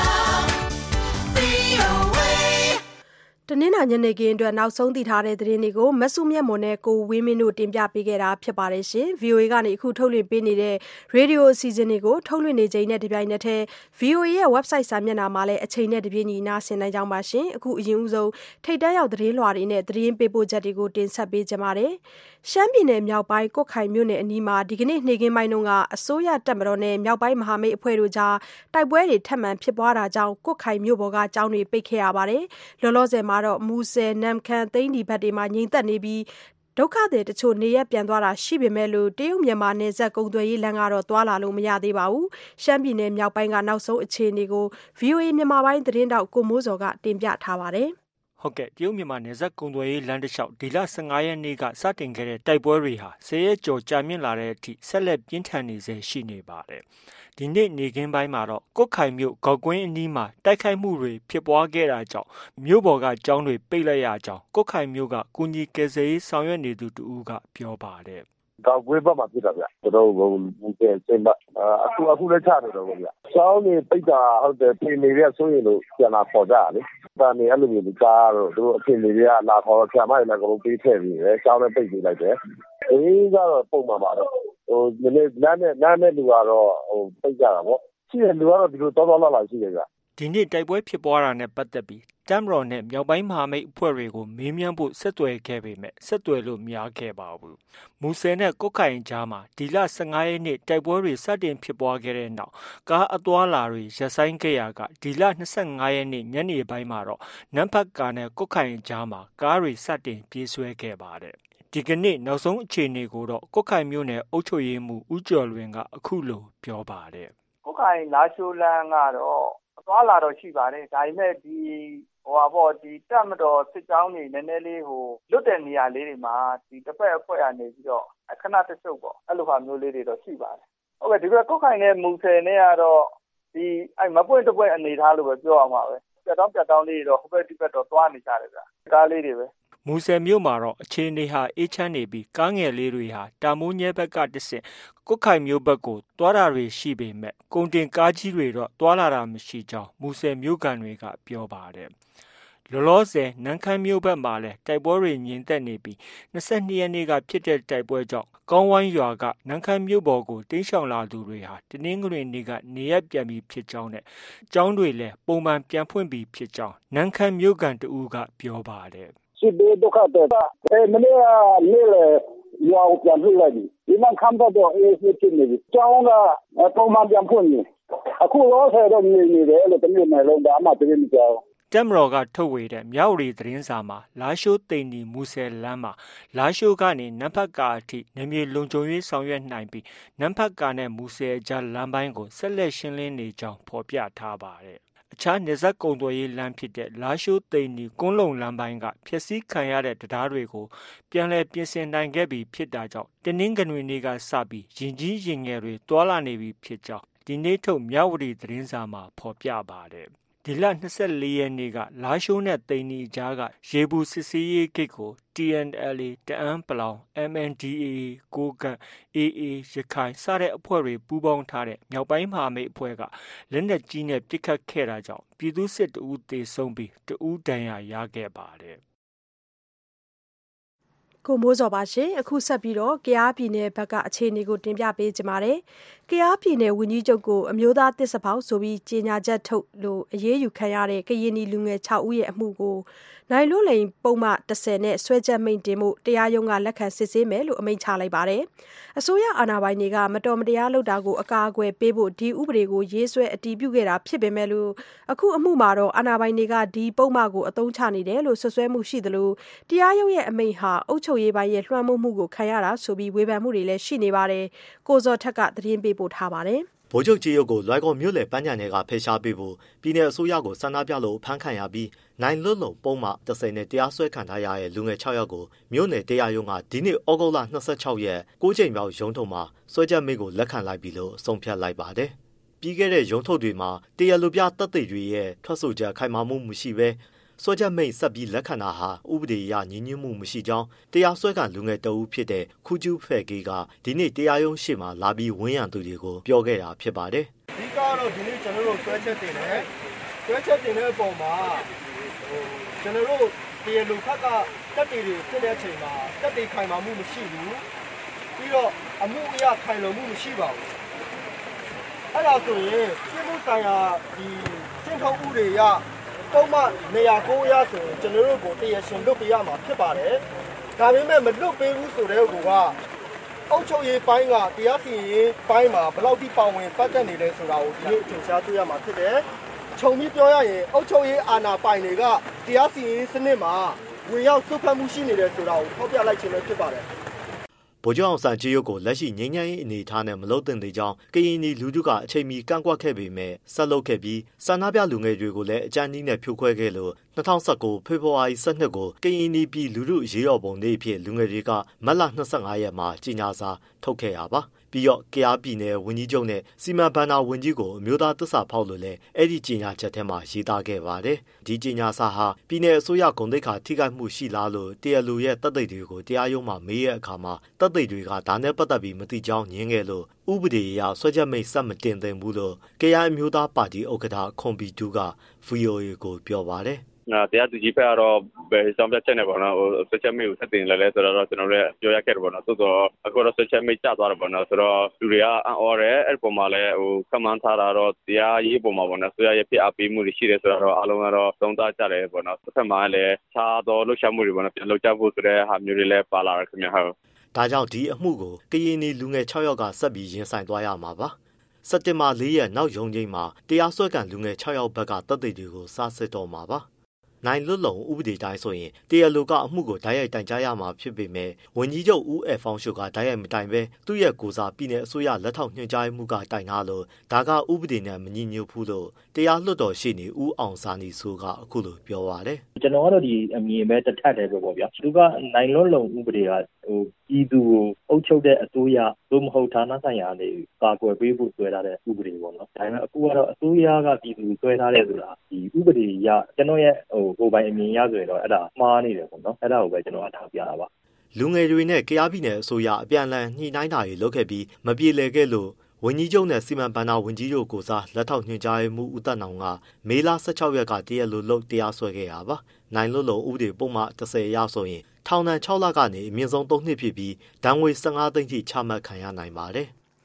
တနင်္လာညနေခင်းအတွက်နောက်ဆုံးသိထားတဲ့သတင်းတွေကိုမဆုမြတ်မွန်နဲ့ကိုဝင်းမင်းတို့တင်ပြပေးခဲ့တာဖြစ်ပါတယ်ရှင်။ဗီအိုအေကနေအခုထုတ်လွှင့်ပေးနေတဲ့ရေဒီယိုအစီအစဉ်တွေကိုထုတ်လွှင့်နေချိန်နဲ့တပြိုင်နက်တည်း ဗီအိုအေ ရဲ့ website စာမျက်နှာမှာလည်းအချိန်နဲ့တပြေးညီနားဆင်နိုင်ကြပါရှင်။အခုအရင်ဦးဆုံးထိတ်တန့်ရောက်သတင်းလွှာတွေနဲ့သတင်းပေးပို့ချက်တွေကိုတင်ဆက်ပေးကြပါမယ်။ရှမ်းပြည်နယ်မြောက်ပိုင်းကွတ်ခိုင်မြို့နယ်အနီးမှာဒီကနေ့နေ့ခင်းပိုင်းကအစိုးရတပ်မတော်နဲ့မြောက်ပိုင်းမဟာမိတ်အဖွဲ့တို့ကြားတိုက်ပွဲတွေထပ်မံဖြစ်ပွားတာကြောင့်ကွတ်ခိုင်မြို့ပေါ်ကကျောင်းတွေပိတ်ခဲ့ရပါတယ်။လောလောဆယ်မှာတော့မူဆယ်နမ်ခမ်းသိန်းဒီဘက်တွေမှာငြိမ်သက်နေပြီးဒုက္ခသည်တချို့နေရပြန်သွားတာရှိပေမဲ့လို့တရုတ်မြန်မာနယ်စပ်ကုန်သွယ်ရေးလမ်းကတော့သွားလာလို့မရသေးပါဘူး။ရှမ်းပြည်နယ်မြောက်ပိုင်းကနောက်ဆုံးအခြေအနေကို ဗီအိုအေ မြန်မာပိုင်းသတင်းတောက်ကိုမိုးစော်ကတင်ပြထားပါတယ်။ဟုတ်ကဲ့တရုတ်မြန်မာနယ်စပ်ကုန်သွယ်ရေးလမ်းတစ်လျှောက်ဒီလ၁၅ရက်နေ့ကစတင်ခဲ့တဲ့တိုက်ပွဲတွေဟာဆယ်ရက်ကျော်ကြာမြင့်လာတဲ့အထိဆက်လက်ပြင်းထန်နေစေရှိနေပါတယ်။ဒီနေ့နေခင်းပိုင်းမှာတော့ကွတ်ခိုင်မြို့ဂေါက်ကွင်းအနီးမှာတိုက်ခိုက်မှုတွေဖြစ်ပွားခဲ့တာကြောင့်မြို့ပေါ်ကကျောင်းတွေပိတ်လိုက်ရကြောင်းကွတ်ခိုင်မြို့ကကုညီကယ်ဆယ်ရေးဆောင်ရွက်နေသူတူကပြောပါတယ်။ကောက်ကွေးဘက်မှာဖြစ်တာဗျ။ကျွန်တော်တို့ဘူကဲစင်ဘအခုအခုလည်းချနေတော့ဗျ။ကျောင်းနေပိတ်တာဟုတ်တယ်ပြင်နေရဆိုရင်လို့ပြန်လာခေါ်ကြလေ။ဒါနေအဲ့လိုမျိုးကားတော့တို့အပြင်နေရလာခေါ်ဆရာမတွေလည်းကတော့ပေးထည့်ပြီးတယ်။ကျောင်းလည်းပိတ်ပေးလိုက်တယ်။အေးကတော့ပုံမှန်ပါတော့ဟိုဒီနေ့နားနဲ့နားနဲ့လူကတော့ဟိုပိတ်ကြတာပေါ့။ရှိတယ်လူကတော့ဒီလိုတော်တော်လာလာရှိတယ်ဗျ။ဒီနေ့တိုက်ပွဲဖြစ်ပွားတာနဲ့ပတ်သက်ပြီးတမ်ရော်နဲ့မြောက်ပိုင်းမဟာမိတ်အဖွဲ့တွေကိုမေးမြန်းဖို့ဆက်သွယ်ခဲ့ပေမဲ့ဆက်သွယ်လို့မရခဲ့ပါဘူး။မူဆယ်နဲ့ကွတ်ခိုင်ကြားမှာဒီလ၁၅ရက်နေ့တိုက်ပွဲတွေစတင်ဖြစ်ပွားခဲ့တဲ့နောက်ကားအသွားလာတွေရပ်ဆိုင်းခဲ့ရကဒီလ၂၅ရက်နေ့ညနေပိုင်းမှာတော့နမ်ဖတ်ကာနဲ့ကွတ်ခိုင်ကြားမှာကားတွေစတင်ပြေးဆွဲခဲ့ပါတယ်။ဒီကနေ့နောက်ဆုံးအခြေအနေကိုတော့ကွတ်ခိုင်မြို့နယ်အုပ်ချုပ်ရေးမှူးဦးကျော်လွင်ကအခုလိုပြောပါတယ်။ကွတ်ခိုင်လာရှိုးလမ်းကတော့သွားလာတော့ရှိပါတယ်ဒါပေမဲ့ဒီဟိုပါပေါ့ဒီတက်မတော်စစ်ကြောင်းတွေနည်းနည်းလေးဟိုလွတ်တဲ့နေရာလေးတွေမှာဒီတစ်ဖက်အဖွဲ့ကနေပြီးတော့အခဏတချို့ပေါ့အဲ့လိုဟာမျိုးလေးတွေတော့ရှိပါတယ်ဟုတ်ကဲ့ဒီဘက်ကုတ်ခိုင်နဲ့မူဆယ်နဲ့ကတော့ဒီအဲ့မပွင့်တပွင့်အနေထားလို့ပဲပြောရမှာပဲပြတ်တောင်းပြတ်တောင်းလေးတွေတော့ဟိုဘက်ဒီဘက်တော့သွားနေကြတယ်ဗျကားလေးတွေပဲမူဆယ်မြို့မှာတော့အခြေအနေဟာအေးချမ်းနေပြီးကားငယ်လေးတွေဟာတာမိုးညဲဘက်ကတဆင့်ကွတ်ခိုင်မြို့ဘက်ကိုသွားတာတွေရှိပေမဲ့ကုန်တင်ကားကြီးတွေတော့သွားလာတာမရှိကြောင်းမူဆယ်မြို့ကန်တွေကပြောပါတယ်။လောလောဆယ်နန်းခမ်းမြို့ဘက်မှာလည်းတိုက်ပွဲတွေငြိမ်သက်နေပြီး၂၂ရက်နေ့ကဖြစ်တဲ့တိုက်ပွဲကြောင့်ကောင်းဝိုင်းရွာကနန်းခမ်းမြို့ပေါ်ကိုတိမ်းရှောင်လာသူတွေဟာတနင်္ဂနွေနေ့ကနေရက်ပြန်ပြီးဖြစ်ကြောင်းနဲ့ကျောင်းတွေလည်းပုံမှန်ပြန်ဖွင့်ပြီးဖြစ်ကြောင်းနန်းခမ်းမြို့ကန်တဦးကပြောပါတယ်။စစ်ဘေးဒုက္ခတွေအဲမနေ့ကနေ့လေရွာကိုပြန်ပြလိုက်ပြီဒီမှာခံတော့အေးစစ်နေပြီကျောင်းကပုံမှန်ပြန်ဖွင့်နေအခုတော့ဆယ်တော့နေနေတယ်လို့တမင်နေလုံးဒါမှတကယ်မကြောက်ဒတက်မတော်ကထုတ်ဝေတဲ့မြောက်ရီသတင်းစာမှာလာရှိုးတိန်နီမူဆယ်လမ်းမှာလာရှိုးကနေနမ်ဖတ်ကာအထိနေမြေလုံခြုံရေးဆောင်ရွက်နိုင်ပြီးနမ်ဖတ်ကာနဲ့မူဆယ်ကြားလမ်းပိုင်းကိုဆက်လက်ရှင်းလင်းနေကြောင်းဖော်ပြထားပါတယ်။အခြားနေဆက်ကုံသွယ်ရေးလမ်းဖြစ်တဲ့လာရှိုးတိန်နီကွန်းလုံလမ်းပိုင်းကဖျက်ဆီးခံရတဲ့တရားတွေကိုပြန်လည်ပြင်ဆင်နိုင်ခဲ့ပြီးဖြစ်တာကြောင့်တနင်္ဂနွေနေ့ကစပြီးရင်ကြီးရင်ငယ်တွေတွာလာနေပြီဖြစ်ကြောင်းဒီနေ့ထုတ်မြောက်ရီသတင်းစာမှာဖော်ပြပါတယ်။ဒီလ၂၄ရက်နေ့ကလာရှိုးနဲ့တိန်နီကြားကရေဘူးစစ်ဆေးရေးဂိတ်ကို T N L A တအန်းပလောင် M N D A A ကိုကန့် A A ရခိုင်စတဲ့အဖွဲ့တွေပူးပေါင်းထားတဲ့မြောက်ပိုင်းမဟာမိတ်အဖွဲ့ကလက်နက်ကြီးနဲ့ပစ်ခတ်ခဲ့တာကြောင့်ပြည်သူစစ်တဦးသေဆုံးပြီးတဦးဒဏ်ရာရခဲ့ပါတယ်ကိုမိုးစောပါရှင်အခုဆက်ပြီးတော့ကယားပြည်နယ်ဘက်ကအခြေအနေကိုတင်ပြပေးကြပါမယ်။ကယားပြည်နယ်ဝန်ကြီးချုပ်ကိုအမျိုးသားတစ်စဖောက်ဆိုပြီးကြေညာချက်ထုတ်လို့အရေးယူခံရတဲ့ကရင်နီလူငယ်၆ဦးရဲ့အမှုကိုနိုင်လွတ်လိန်ပုံမှ၁၀နဲ့ဆွဲချက်မိန့်တင်မှုတရားရုံးကလက်ခံစစ်ဆေးမယ်လို့အမိန့်ချလိုက်ပါတယ်။အစိုးရအာဏာပိုင်တွေကမတော်မတရားလုပ်တာကိုအကာအကွယ်ပေးဖို့ဒီဥပဒေကိုရေးဆွဲအတည်ပြုခဲ့တာဖြစ်ပေမဲ့လို့အခုအမှုမှာတော့အာဏာပိုင်တွေကဒီပုံမှကိုအသုံးချနေတယ်လို့ဆွဆွဲမှုရှိသလိုတရားရုံးရဲ့အမိန့်ဟာအုပ်ချုပ်ရေးပိုင်းရဲ့လွှမ်းမိုးမှုကိုခံရတာဆိုပြီးဝေဖန်မှုတွေလည်းရှိနေပါတယ်။ကိုဇော်ထက်ကသတင်းပေးပို့ထားပါတယ်။ဗိုလ်ချုပ်ကြီးရုပ်ကိုလွိုင်ကော်မြို့နယ်ပန်းခြံထဲကဖယ်ရှားပေးဖို့ပြည်내အစိုးရကိုဆန္ဒပြလို့ဖမ်းခံရပြီးနိုင်လွတ်လုံပုံမှ၁၀နဲ့တရားစွဲခံထားရတဲ့လူငယ်၆ယောက်ကိုမြို့နယ်တရားရုံးကဒီနေ့ဩဂုတ်လ၂၆ရက်၉ချိန်မြောက်ရုံးထုတ်မှာစွဲချက်မိန့်ကိုလက်ခံလိုက်ပြီလို့ဆုံးဖြတ်လိုက်ပါတယ်။ပြီးခဲ့တဲ့ရုံးထုတ်တွေမှာတရားလိုပြတပ်သိတွေရဲ့ထွက်ဆိုချက်ခိုင်မာမှုမရှိဘဲစွဲချက်မိန့်ဆက်ပြီးလက်ခံတာဟာဥပဒေအရညီညွတ်မှုမရှိကြောင်းတရားစွဲခံလူငယ်တအုပ်ဖြစ်တဲ့ခူကျူးဖဲကေးကဒီနေ့တရားရုံးရှေ့မှာလာပြီးဝန်းရံသူတွေကိုပြောခဲ့တာဖြစ်ပါတယ်။ဒီကတော့ဒီနေ့ကျွန်တော်တို့စွဲချက်တင်တယ်။စွဲချက်တင်တဲ့အပေါ်မှာဟိုကျွန်တော်တို့တရားလိုခက်ကတက်တွေတွေဖြစ်တဲ့အချိန်မှာတက်တွေခိုင်မာမှုမရှိဘူး။ပြီးတော့အမှုအရခိုင်လုံမှုမရှိပါဘူး။အဲ့ဒါဆိုရင်ပြည်မှုဆိုင်ရာဒီစင်ထုံးဥတွေရပုံမှန်နေရာကိုရဆိုရင်ကျွန်တော်တို့ကိုတရားရှင်လွတ်ပေးရမှာဖြစ်ပါတယ်။ဒါပေမဲ့မလွတ်ပေးဘူးဆိုတဲ့ကောကအုပ်ချုပ်ရေးပိုင်းကတရားစီရင်ရေးပိုင်းမှာဘယ်လောက်ထိပါဝင်ပတ်သက်နေလဲဆိုတာကိုဒီနေ့အထင်ရှားတွေ့ရမှာဖြစ်တယ်။ခြုံပြီးပြောရရင်အုပ်ချုပ်ရေးအာဏာပိုင်တွေကတရားစီရင်စနစ်မှာဝင်ရောက်ဆွတ်ဖက်မှုရှိနေတယ်ဆိုတာကိုထောက်ပြလိုက်ခြင်းပဲဖြစ်ပါတယ်။ဗိုလ်ချုပ်အောင်ဆန်းကြေးရုပ်ကိုလက်ရှိငြိမ်းချမ်းရေးအနေအထားနဲ့မလုံတဲ့သေးကြောင်းကရင်နီလူထုကအချိန်မီကန့်ကွက်ခဲ့ပေမဲ့ဆက်လုပ်ခဲ့ပြီးဆန္ဒပြလူငယ်တွေကိုလည်းအကြမ်းနည်းနဲ့ဖြိုခွဲခဲ့လို့၂၀၁၉ဖေဖော်ဝါရီ၁၂ကိုကရင်နီပြည်လူထုရေးတော်ပုံနေ့အဖြစ်လူငယ်တွေကမတ်လ၂၅ရက်မှာကြေညာစာထုတ်ခဲ့ရပါပြီးတော့ကယားပြည်နယ်ဝန်ကြီးချုပ်နဲ့စီမံဘဏ္ဍာဝန်ကြီးကိုအမျိုးသားသစ္စာဖောက်လို့လည်းအဲ့ဒီကြေညာချက်ထဲမှာရေးသားခဲ့ပါတယ်ဒီကြေညာစာဟာပြည်내အစိုးရဂုဏ်သိက္ခာထိခိုက်မှုရှိလားလို့တရားလူရဲ့တပ်သိတွေကိုတရားရုံးမှာမေးတဲ့အခါမှာတပ်သိတွေကဒါနဲ့ပတ်သက်ပြီးမသိကြောင်းညင်းခဲ့လို့ဥပဒေအရဆွဲချက်မိတ်ဆက်မတင်သင့်ဘူးလို့ကယားအမျိုးသားပါတီဥက္ကဋ္ဌခွန်ဘီတူက ဗီအိုအေကိုပြောပါတယ်တရားသူကြီးဖက်ကတော့ဘယ်ဆောင်ပြချက်နဲ့ပေါ့နော်ဟိုဆွချက်မိတ်ကိုဆက်တင်လဲလဲဆိုတော့ကျွန်တော်တို့ပြောရခဲ့တယ်ပေါ့နော်သို့တော့အခုတော့ဆွချက်မိတ်ကျသွားတယ်ပေါ့နော်ဆိုတော့လူတွေကအံ့ဩတယ်အဲ့ပုံမှာလဲဟိုခမှန်းထားတာတော့တရားရေးပုံမှာပေါ့နော်ဆိုရရဲ့ဖြစ်အပေးမှုတွေရှိတယ်ဆိုတော့အားလုံးကတော့သုံးသပ်ကြတယ်ပေါ့နော်တစ်ဖက်မှာလည်းခြားတော့လှုပ်ရှားမှုတွေပေါ့နော်ပြန်လှုပ်ကြဖို့ဆိုတဲ့ဟာမျိုးတွေလည်းပါလာတယ်ခင်ဗျာဟုတ်ဒါကြောင့်ဒီအမှုကိုကရင်နီလူငယ်၆ယောက်ကဆက်ပြီးရင်ဆိုင်သွားရမှာပါစက်တင်ဘာ၄ရက်နောက်ရုံးချိန်မှာတရားစွဲခံလူငယ်၆ယောက်ဘက်ကတပ်သိတွေကိုစားစစ်တော့မှာပါနိုင်လွတ်လုံဥပဒေတိုင်းဆိုရင်တရားလိုကအမှုကိုဓာတ်ရိုက်တိုင်ကြားရမှာဖြစ်ပေမဲ့ဝန်ကြီးချုပ်ဦးအဲဖောင်းရှုကဓာတ်ရိုက်မတိုင်ပဲသူ့ရဲ့ကိုစားပြည်내အစိုးရလက်ထောက်ညွှန်ကြားမှုကတိုင်ထားလို့ဒါကဥပဒေနဲ့မညီညွတ်ဘူးလို့တရားလွှတ်တော်ရှေ့နေဦးအောင်စာနီဆိုကအခုလိုပြောပါတယ်ကျွန်တော်ကတော့ဒီအမြင်ပဲတစ်ထပ်တယ်ပဲပေါ့ဗျာသူကနိုင်လွတ်လုံဥပဒေကဟိုပြည်သူကိုအုပ်ချုပ်တဲ့အစိုးရသို့မဟုတ်ဌာနဆိုင်ရာတွေကာကွယ်ပေးဖို့ဆွဲထားတဲ့ဥပဒေပေါ့နော်ဒါပေမဲ့အခုကတော့အစိုးရကပြည်သူဆွဲထားတဲ့ဆိုတာဒီဥပဒေရကျွန်တော်ရဲ့ဟိုကိုယ်ပိုင်အမြင်ရဆိုရင်တော့အဲ့ဒါမှားနေတယ်ပေါ့နော်အဲ့ဒါကိုပဲကျွန်တော်အထောက်ပြတာပါလူငယ်တွေနဲ့ကယားပြည်နယ်အစိုးရအပြန်အလှန်ညှိနှိုင်းတာတွေလုပ်ခဲ့ပြီးမပြေလည်ခဲ့လို့ဝန်ကြီးချုပ်နဲ့စီမံဘဏ္ဍာဝန်ကြီးတို့ကိုစားလက်ထောက်ညွှန်ကြားမှုဦးသက်နောင်ကမေလ၁၆ရက်ကတရားလိုလုပ်တရားစွဲခဲ့ရပါနိုင်လွတ်လုံဥပဒေပုံမှန်၁၀ရာဆိုရင်ထောင်ဒဏ်၆လကနေအမြင့်ဆုံး၃နှစ်ဖြစ်ပြီးဒဏ်ငွေ၁၅သိန်းထိချမှတ်ခံရနိုင်ပါတယ်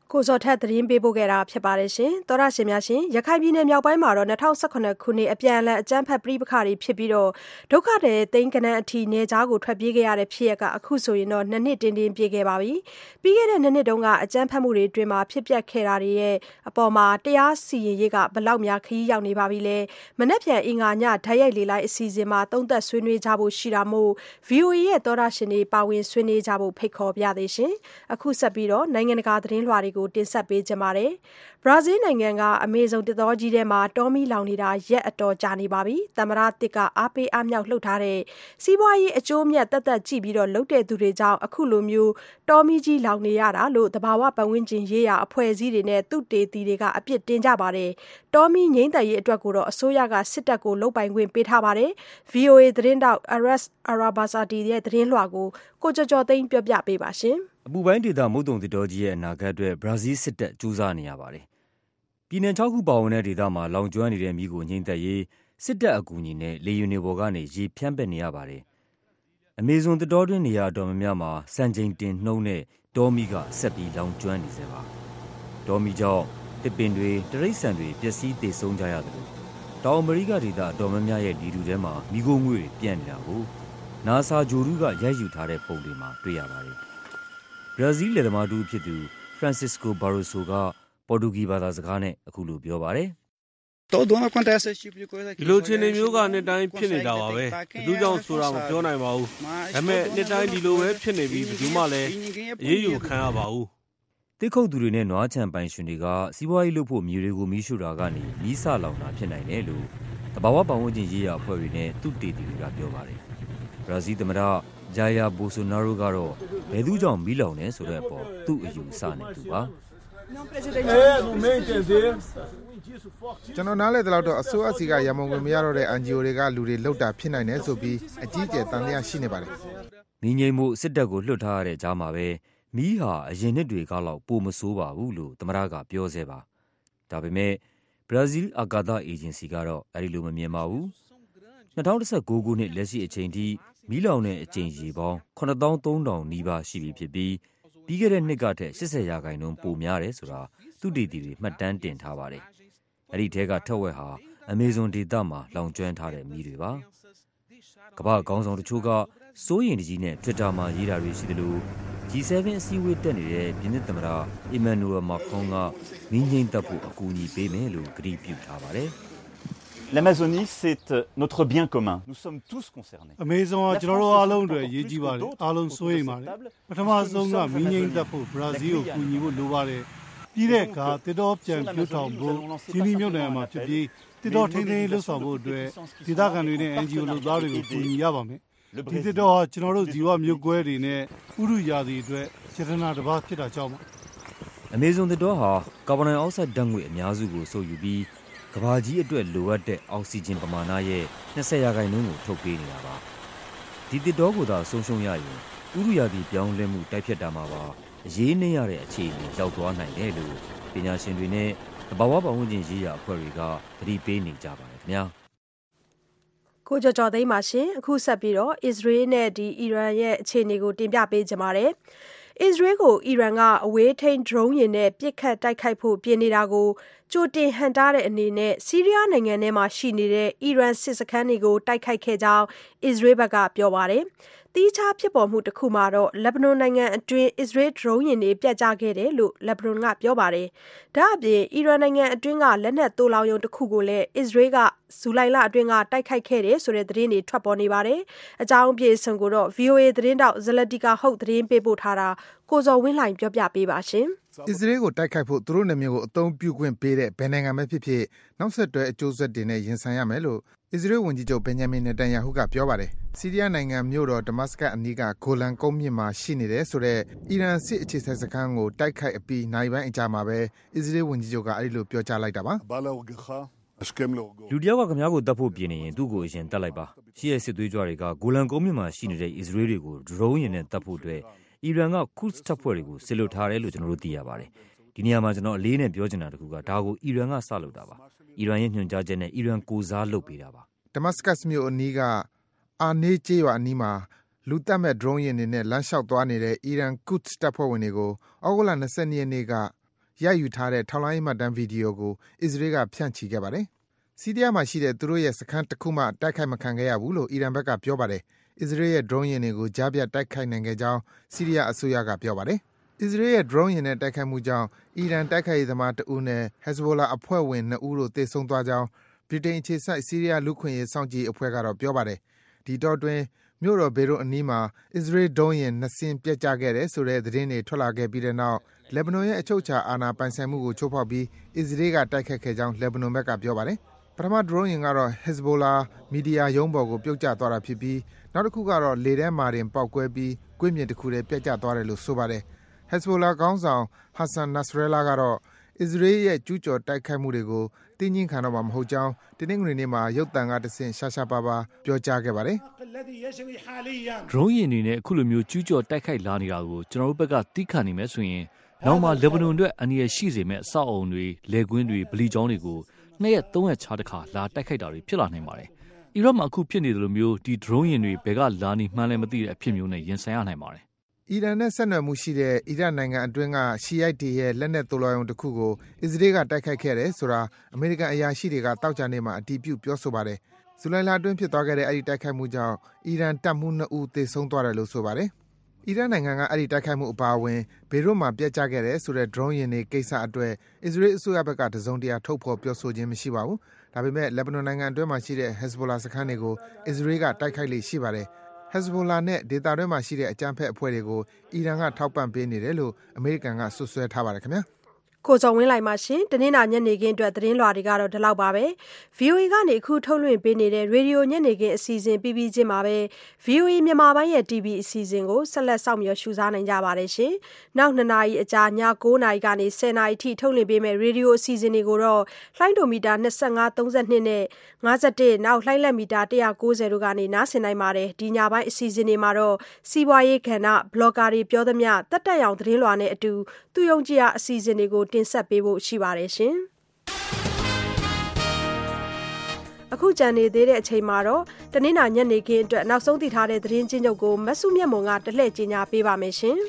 ကိုဇော်ထက်သတင်းပေးပို့ခဲ့တာဖြစ်ပါတယ်ရှင်။သောရရှင်များရှင်ရခိုင်ပြည်နယ်မြောက်ပိုင်းမှာတော့၂၀၁၈ခုနှစ်အပြန်အလှန်အကြမ်းဖက်ပဋိပက္ခတွေဖြစ်ပြီးတော့ဒုက္ခတွေသိန်းကနန်းအထိနေကြားကိုထွက်ပြေးခဲ့ရတဲ့ဖြစ်ရကအခုဆိုရင်တော့နှစ်နှစ်တင်းတင်းပြေးခဲ့ပါပြီ။ပြီးခဲ့တဲ့နှစ်နှစ်တုန်းကအကြမ်းဖက်မှုတွေအတွင်းမှာဖြစ်ပျက်ခဲ့တာတွေရဲ့အပေါ်မှာတရားစီရင်ရေးကဘလောက်များခရီးရောက်နေပါပြီလဲ။မနေ့ပြန်အင်္ဂါညဓာတ်ရိုက်လေလိုက်အစီအစဉ်မှာသုံးသက်ဆွေးနွေးကြဖို့ရှိတာမို့ ဗွီအိုအေ ရဲ့သောရရှင်တွေပါဝင်ဆွေးနွေးကြဖို့ဖိတ်ခေါ်ပြသေးရှင်။အခုဆက်ပြီးတော့နိုင်ငံတကာသတင်းလွှာတွေကိုတင်ဆက်ပေးကြပါမယ်။ဘရာဇီးနိုင်ငံကအမေဇုန်သစ်တောကြီးထဲမှာတောမီလောင်နေတာရက်အတော်ကြာနေပါပြီ။သမ္မတတစ်ကအားပေးအားမြောက်လှုပ်ထားတဲ့စီးပွားရေးအကျိုးမြတ်တက်တက်ကြည့်ပြီးတော့လှုပ်တဲ့သူတွေကြောင့်အခုလိုမျိုးတောမီကြီးလောင်နေရတာလို့တဘာဝပတ်ဝန်းကျင်ရေးရာအဖွဲ့အစည်းတွေနဲ့သူတေသီတွေကအပြစ်တင်ကြပါတယ်။တောမီငိမ့်သက်ရေးအတွက်ကိုတော့အစိုးရကစစ်တပ်ကိုလုပ်ပိုင်ခွင့်ပေးထားပါတယ်။ ဗွီအိုအေ သတင်းတောက် Aras Arabasadi ရဲ့သတင်းလွှာကိုကိုကျော်ကျော်သိန်းပြောပြပေးပါရှင်။အပူပိုင်းဒေသမုတ်တုံသစ်တောကြီးရဲ့အနာဂတ်အတွက်ဘရာဇီးစစ်တပ်ကြိုးစားနေရပါတယ်။ပြည်နယ်ခြောက်ခုပါဝင်တဲ့ဒေသမှာလောင်ကျွမ်းနေတဲ့မီးကိုငြိမ်းသက်ရေးစစ်တပ်အကူအညီနဲ့လေယာဉ်တွေပေါ်ကနေရေဖြန့်ပက်နေရပါတယ်။အမေဇုန်သစ်တောတွင်းနေရာအတော်များများမှာစံချိန်တင်နှုန်းနဲ့တောမီးကဆက်ပြီးလောင်ကျွမ်းနေစေပါ။တောမီးကြောင့်တစ်ပင်တွေတရိတ်ဆန်တွေပျက်စီးသေဆုံးကြရတယ်လို့တောင်အမေရိကဒေသအတော်များများရဲ့လီဒူထဲမှာမီးခိုးငွေ့တွေပြန့်နေတာကိုနာဆာဂျိုရူကရိုက်ယူထားတဲ့ပုံတွေမှာတွေ့ရပါတယ်။ဘရာဇီးလယ်သမားတူဖြစ်သူဖရန်စစ်စကိုဘာရိုဆိုကပေါ်တူဂီဘာသာစကားနဲ့အခုလိုပြောပါတယ်။ဒီလိုခြေနေမျိုးကနှစ်တိုင်းဖြစ်နေတာပါပဲဘယ်သူကြောင့်ဆိုတာမပြောနိုင်ပါဘူးဒါပေမဲ့နှစ်တိုင်းဒီလိုပဲဖြစ်နေပြီးဘယ်သူမှလည်းအရေးယူခံရပါဘူးတစ်ခုတ်သူတွေနဲ့နွားချံပိုင်ရှင်တွေကစီးပွားရေးလုပ်ဖို့မြေတွေကိုမီးရှို့တာကနေမီးစလောင်တာဖြစ်နိုင်တယ်လို့တဘာဝပတ်ဝန်းကျင်ရေးရာအဖွဲ့တွေနဲ့သူတေသီတွေကပြောပါတယ်ဘရာဇီးသမ္မတဂျာယာဘိုဆိုနာရိုကတော့ဘယ်သူကြောင့်မီးလောင်နေဆိုတဲ့အပေါ်သူ့အယူအဆနဲ့သူပါကျွန်တော်နားလဲတဲ့လောက်တော့အစိုးရစီကရမုံဝင်မရတော့တဲ့ အန်ဂျီအို တွေကလူတွေလှုပ်တာဖြစ်နိုင်တယ်ဆိုပြီးအကြီးအကျယ်တန်တရားရှိနေပါတယ်မီးငြိမ်းမှုစစ်တပ်ကိုလွှတ်ထားရတဲ့ကြားမှာပဲမီးဟာအရင်နှစ်တွေကလောက်ပိုမဆိုးပါဘူးလို့သမ္မတကပြောစေပါဒါပေမဲ့ဘရာဇီးအာကာသအေဂျင်စီကတော့အဲဒီလိုမမြင်ပါဘူး၂၀၁၉ခုနှစ်လက်ရှိအချိန်ထိမီးလောင်တဲ့အကြိမ်ရေပေါင်းခုနှစ်သောင်းသုံးထောင်နီးပါးရှိပြီဖြစ်ပြီးပြီးခဲ့တဲ့နှစ်ကထက်၈၀ရာခိုင်နှုန်းပိုများတယ်ဆိုတာသူတေသီတွေမှတ်တမ်းတင်ထားပါတယ်အဲ့ဒီထဲကထက်ဝက်ဟာအမေဇုန်ဒေသမှာလောင်ကျွမ်းထားတဲ့မီးတွေပါကမ္ဘာ့ခေါင်းဆောင်တချို့ကစိုးရိမ်တကြီးနဲ့ Twitter မှာရေးတာတွေရှိသလို ဂျီ seven အစည်းအဝေးတက်နေတဲ့ပြင်သစ်သမ္မတအီမန်နူရယ်မာခရွန်ကမီးငြိမ်းသတ်ဖို့အကူအညီပေးမယ်လို့ကတိပြုထားပါတယ် L'Amazonie, c'est notre bien commun. Nous sommes tous concernés. အမေဇုန်ကကျွန်တော်တို့အားလုံးအတွက်အရေးကြီးပါတယ်အားလုံးစိုးရိမ်ပါတယ်ပထမဆုံးကမီးငြိမ်းသတ်ဖို့ဘရာဇီးကိုကူညီဖို့လိုပါတယ်ပြီးတဲ့အခါတစ်တော်ပြန်ပြုတ်ထောင်ဖို့ဒီနည်းမျိုးနဲ့မှာဖြစ်ပြီးတစ်တော်ထိန်းသိမ်းလှုပ်ဆောင်ဖို့အတွက်ဒေသခံတွေနဲ့ အန်ဂျီအို လုပ်သားတွေကိုကူညီရပါမယ်ဒီတစ်တော်ဟာကျွန်တော်တို့ဇီဝမျိုးကွဲတွေနဲ့ဥရုရာသီအတွက်စေတနာတစ်ပါးဖြစ်တာကြောင့်ပါအမေဇုန်တစ်တော်ဟာကာဗွန်ဒိုင်အောက်ဆိုက်ဓာတ်ငွေ့အများစုကိုစုပ်ယူပြီးကမ္ဘာကြီးအတွက်လိုအပ်တဲ့အောက်ဆီဂျင်ပမာဏရဲ့၂၀ရာခိုင်နှုန်းကိုထုတ်ပေးနေတာပါဒီတစ်တော်ကိုသာဆုံးရှုံးရရင်ဥရုရာသီပြောင်းလဲမှုတိုက်ဖြတ်တာမှာပါအရေးနှိမ့်ရတဲ့အခြေအနေရောက်သွားနိုင်တယ်လို့ပညာရှင်တွေနဲ့တဘာဝပတ်ဝန်းကျင်ရေးရာအဖွဲ့တွေကသတိပေးနေကြပါတယ်ခင်ဗျာကိုကျော်ကျော်သိန်းပါရှင်အခုဆက်ပြီးတော့အစ္စရေးနဲ့ဒီအီရန်ရဲ့အခြေအနေကိုတင်ပြပေးကြပါမယ်အစ္စရေးကိုအီရန်ကအဝေးထိန်း drone ယာဉ်နဲ့ပစ်ခတ်တိုက်ခိုက်ဖို့ပြင်နေတာကိုကြိုတင်ဟန့်တားတဲ့အနေနဲ့ဆီးရီးယားနိုင်ငံထဲမှာရှိနေတဲ့အီရန်စစ်စခန်းတွေကိုတိုက်ခိုက်ခဲ့ကြောင်းအစ္စရေးဘက်ကပြောပါတယ်။တီးခြားဖြစ်ပေါ်မှုတစ်ခုမှာတော့လက်ဘနွန်နိုင်ငံအတွင်းအစ္စရေး drone ယာဉ်တွေပြတ်ကျခဲ့တယ်လို့လက်ဘနွန်ကပြောပါတယ်။ဒါ့အပြင်အီရန်နိုင်ငံအတွင်းကလက်နက်သိုလှောင်ရုံတစ်ခုကိုလည်းအစ္စရေးကဇူလိုင်လအတွင်းကတိုက်ခိုက်ခဲ့တယ်ဆိုတဲ့သတင်းတွေထွက်ပေါ်နေပါတယ်။အကြောင်းအပြည့်အစုံကိုတော့ ဗွီအိုအေ သတင်းတောက်ဇလတီကာဟုတ်သတင်းပေးပို့ထားတာကိုဇော်ဝင်းလှိုင်ပြောပြပေးပါရှင်။အစ္စရေးကိုတိုက်ခိုက်ဖို့သူတို့နာမည်ကိုအသုံးပြုခွင့်ပေးတဲ့ဘယ်နိုင်ငံပဲဖြစ်ဖြစ်နောက်ဆက်တွဲအကျိုးဆက်တွေနဲ့ရင်ဆိုင်ရမယ်လို့အစ္စရေးဝန်ကြီးချုပ်ဘင်ဂျမင်နေတန်ယာဟုကပြောပါတယ်။ဆီးရီးယားနိုင်ငံမြို့တော်ဒမတ်စကတ်အနီးကဂိုလန်ကုန်းမြင့်မှာရှိနေတယ်ဆိုတဲ့အီရန်စစ်အခြေစိုက်စခန်းကိုတိုက်ခိုက်အပြီးနိုင်ပိုင်းအကြာမှာပဲအစ္စရေးဝန်ကြီးချုပ်ကအဲဒီလိုပြောကြားလိုက်တာပါလူတယောက်ကခင်ဗျားကိုတတ်ဖို့ပြင်နေရင်သူ့ကိုအရင်တတ်လိုက်ပါရှီရဲ့စစ်သွေးကြွတွေကဂိုလန်ကုန်းမြင့်မှာရှိနေတဲ့အစ္စရေးတွေကို drone ယာဉ်နဲ့တတ်ဖို့အတွက်အီရန်ကကုဒ်တပ်ဖွဲ့တွေကိုစစ်လုပ်ထားတယ်လို့ကျွန်တော်တို့သိရပါတယ်ဒီနေရာမှာကျွန်တော်အလေးနဲ့ပြောချင်တာတခုကဒါကိုအီရန်ကစလုပ်တာပါအီရန်ရဲ့ညွှန်ကြားချက်နဲ့အီရန်ကိုစားလုပ်ပေးတာပါဒမတ်စကတ်မြို့အနီးကအာနေကျေးရွာအနီးမှာလူတက်မဲ့ drone ယာဉ်တွေနဲ့လမ်းလျှောက်သွားနေတဲ့အီရန်ကုဒ်တပ်ဖွဲ့ဝင်တွေကိုဩဂုတ်လ၂၂ရက်နေ့ကရိုက်ယူထားတဲ့ထောက်လှမ်းရေးမှတ်တမ်းဗီဒီယိုကိုအစ္စရေးကဖြန့်ချီခဲ့ပါတယ်။ဆီးရီးယားမှာရှိတဲ့သူတို့ရဲ့စခန်းတစ်ခုမှတိုက်ခိုက်မခံခဲ့ရဘူးလို့အီရန်ဘက်ကပြောပါတယ်။အစ္စရေးရဲ့ drone ယာဉ်တွေကိုကြားဖြတ်တိုက်ခိုက်နိုင်ခဲ့ကြောင်းဆီးရီးယားအစိုးရကပြောပါတယ်။အစ္စရေးရဲ့ drone ယာဉ်နဲ့တိုက်ခိုက်မှုကြောင့်အီရန်တိုက်ခိုက်ရေးသမားတဦးနဲ့ Hezbollah အဖွဲ့ဝင်နှစ်ဦးတို့သေဆုံးသွားကြောင်းဗြိတိန်အခြေစိုက်ဆီးရီးယားလူ့အခွင့်အရေးစောင့်ကြည့်ရေးအဖွဲ့ကတော့ပြောပါတယ်။ဒီတောအတွင်းမြို့တော်ဘေရွတ်အနီးမှာအစ္စရေး drone ယာဉ်နှစ်စင်းပျက်ကျခဲ့တယ်ဆိုတဲ့သတင်းတွေထွက်လာခဲ့ပြီးတဲ့နောက်လက်ဘနွန်ရဲ့အချုပ်အခြာအာဏာပိုင်ဆိုင်မှုကိုချိုးဖောက်ပြီးအစ္စရေးကတိုက်ခိုက်ခဲ့ကြောင်းလက်ဘနွန်ဘက်ကပြောပါတယ်။ပထမ drone ယာဉ်ကတော့ Hezbollah မီဒီယာရုံးပေါ်ကိုပြုတ်ကျသွားတာဖြစ်ပြီးနောက်တစ်ခုကတော့လေထဲမှာတင်ပေါက်ကွဲပြီးကွင်းပြင်တစ်ခုထဲပျက်ကျသွားတယ်လို့ဆိုပါတယ်။ Hezbollah ခေါင်းဆောင် Hassan Nasrallah ကတော့အစ္စရေးရဲ့ကျူးကျော်တိုက်ခိုက်မှုတွေကိုတင်းကျင်းခံတော့မှာမဟုတ်ကြောင်းတနင်္ဂနွေနေ့မှာရုပ်သံကတဆင့်ရှာရှာပါပါပြောကြားခဲ့ပါတယ်။ drone ယာဉ်တွေနဲ့အခုလိုမျိုးကျူးကျော်တိုက်ခိုက်လာနေတာကိုကျွန်တော်တို့ဘက်ကသိခံနေမယ်ဆိုရင်နောက်မှာလက်ဘနွန်အတွက်အန္တရာယ်ရှိစေမဲ့အဆောက်အအုံတွေလယ်ကွင်းတွေဗလီကျောင်းတွေကိုနှစ်ရက်သုံးရက်ခြားတစ်ခါလာတိုက်ခိုက်တာတွေဖြစ်လာနိုင်ပါတယ်။အီရတ်မှာအခုဖြစ်နေတယ်လို့မျိုးဒီ drone ယာဉ်တွေဘယ်ကလာနေမှန်းလည်းမသိတဲ့အဖြစ်မျိုးနဲ့ရင်ဆိုင်ရနိုင်ပါတယ်။အီရန်နဲ့ဆက်နွယ်မှုရှိတဲ့အီရတ်နိုင်ငံအတွင်းကရှီယိုက်တွေရဲ့လက်နက်သိုလှောင်ရုံတစ်ခုကိုအစ္စရေးကတိုက်ခိုက်ခဲ့တယ်ဆိုတာအမေရိကန်အရာရှိတွေကတောက်ကြနေမှာအတည်ပြုပြောဆိုပါတယ်။ဇူလိုင်လအတွင်းဖြစ်သွားခဲ့တဲ့အဲဒီတိုက်ခိုက်မှုကြောင့်အီရန်တပ်မှူးနှစ်ဦးသေဆုံးသွားတယ်လို့ဆိုပါတယ်။အီရတ်နိုင်ငံကအဲဒီတိုက်ခိုက်မှုအပါအဝင်ဘေရွတ်မှာပြက်ကျခဲ့တယ်ဆိုတဲ့ drone ယာဉ်တွေကိစ္စအတွက်အစ္စရေးအစိုးရဘက်ကတစုံတရာထုတ်ဖော်ပြောဆိုခြင်းမရှိပါဘူး။ဒါပေမဲ့လက်ဘနွန်နိုင်ငံအတွင်းမှာရှိတဲ့ Hezbollah စခန်းတွေကိုအစ္စရေးကတိုက်ခိုက်လေ့ရှိပါတယ်။ Hezbollah နဲ့ဒေသတွင်းမှာရှိတဲ့အကြမ်းဖက်အဖွဲ့တွေကိုအီရန်ကထောက်ပံ့ပေးနေတယ်လို့အမေရိကန်ကစွပ်စွဲထားပါတယ်ခင်ဗျာ။ကိုဇော်ဝင်းလိုက်ပါရှင်တနင်္လာညနေခင်းအတွက်သတင်းလွှာတွေကတော့ဒီလောက်ပါပဲ ဗွီအိုအေ ကနေအခုထုတ်လွှင့်ပေးနေတဲ့ရေဒီယိုညနေခင်းအစီအစဉ်ပြီးပြီးချင်းမှာပဲ ဗွီအိုအေ မြန်မာပိုင်းရဲ့ တီဗီ အစီအစဉ်ကိုဆက်လက်စောင့်မျှော်ရှုစားနိုင်ကြပါတယ်ရှင်နောက်နှစ်နာရီအကြာညကိုးနာရီကနေဆယ်နာရီထိထုတ်လွှင့်ပေးမယ့်ရေဒီယိုအစီအစဉ်တွေကိုတော့လှိုင်းဒိုမီတာနှစ်၅ သုံး၂နဲ့၅၁နောက်လှိုင်းလက်မီတာ၁၉၀တို့ကနေနားဆင်နိုင်ပါတယ်ဒီညပိုင်းအစီအစဉ်တွေမှာတော့စီးပွားရေးကဏ္ဍဘလော့ဂါတွေပြောသမျှတက်တက်ရောင်သတင်းလွှာနဲ့အတူသူယုံကြည်ရာအစီအစဉ်တွေကိုတင်ဆက်ပေးဖို့ရှိပါတယ်ရှင်အခုကြံနေသေးတဲ့အချိန်မှာတော့တနင်္လာညနေခင်းအတွက်နောက်ဆုံးသိထားတဲ့သတင်းချင်းချုပ်ကိုမဆုမြတ်မွန်ကတလှည့်ကြီးညာပေးပါမယ်ရှင်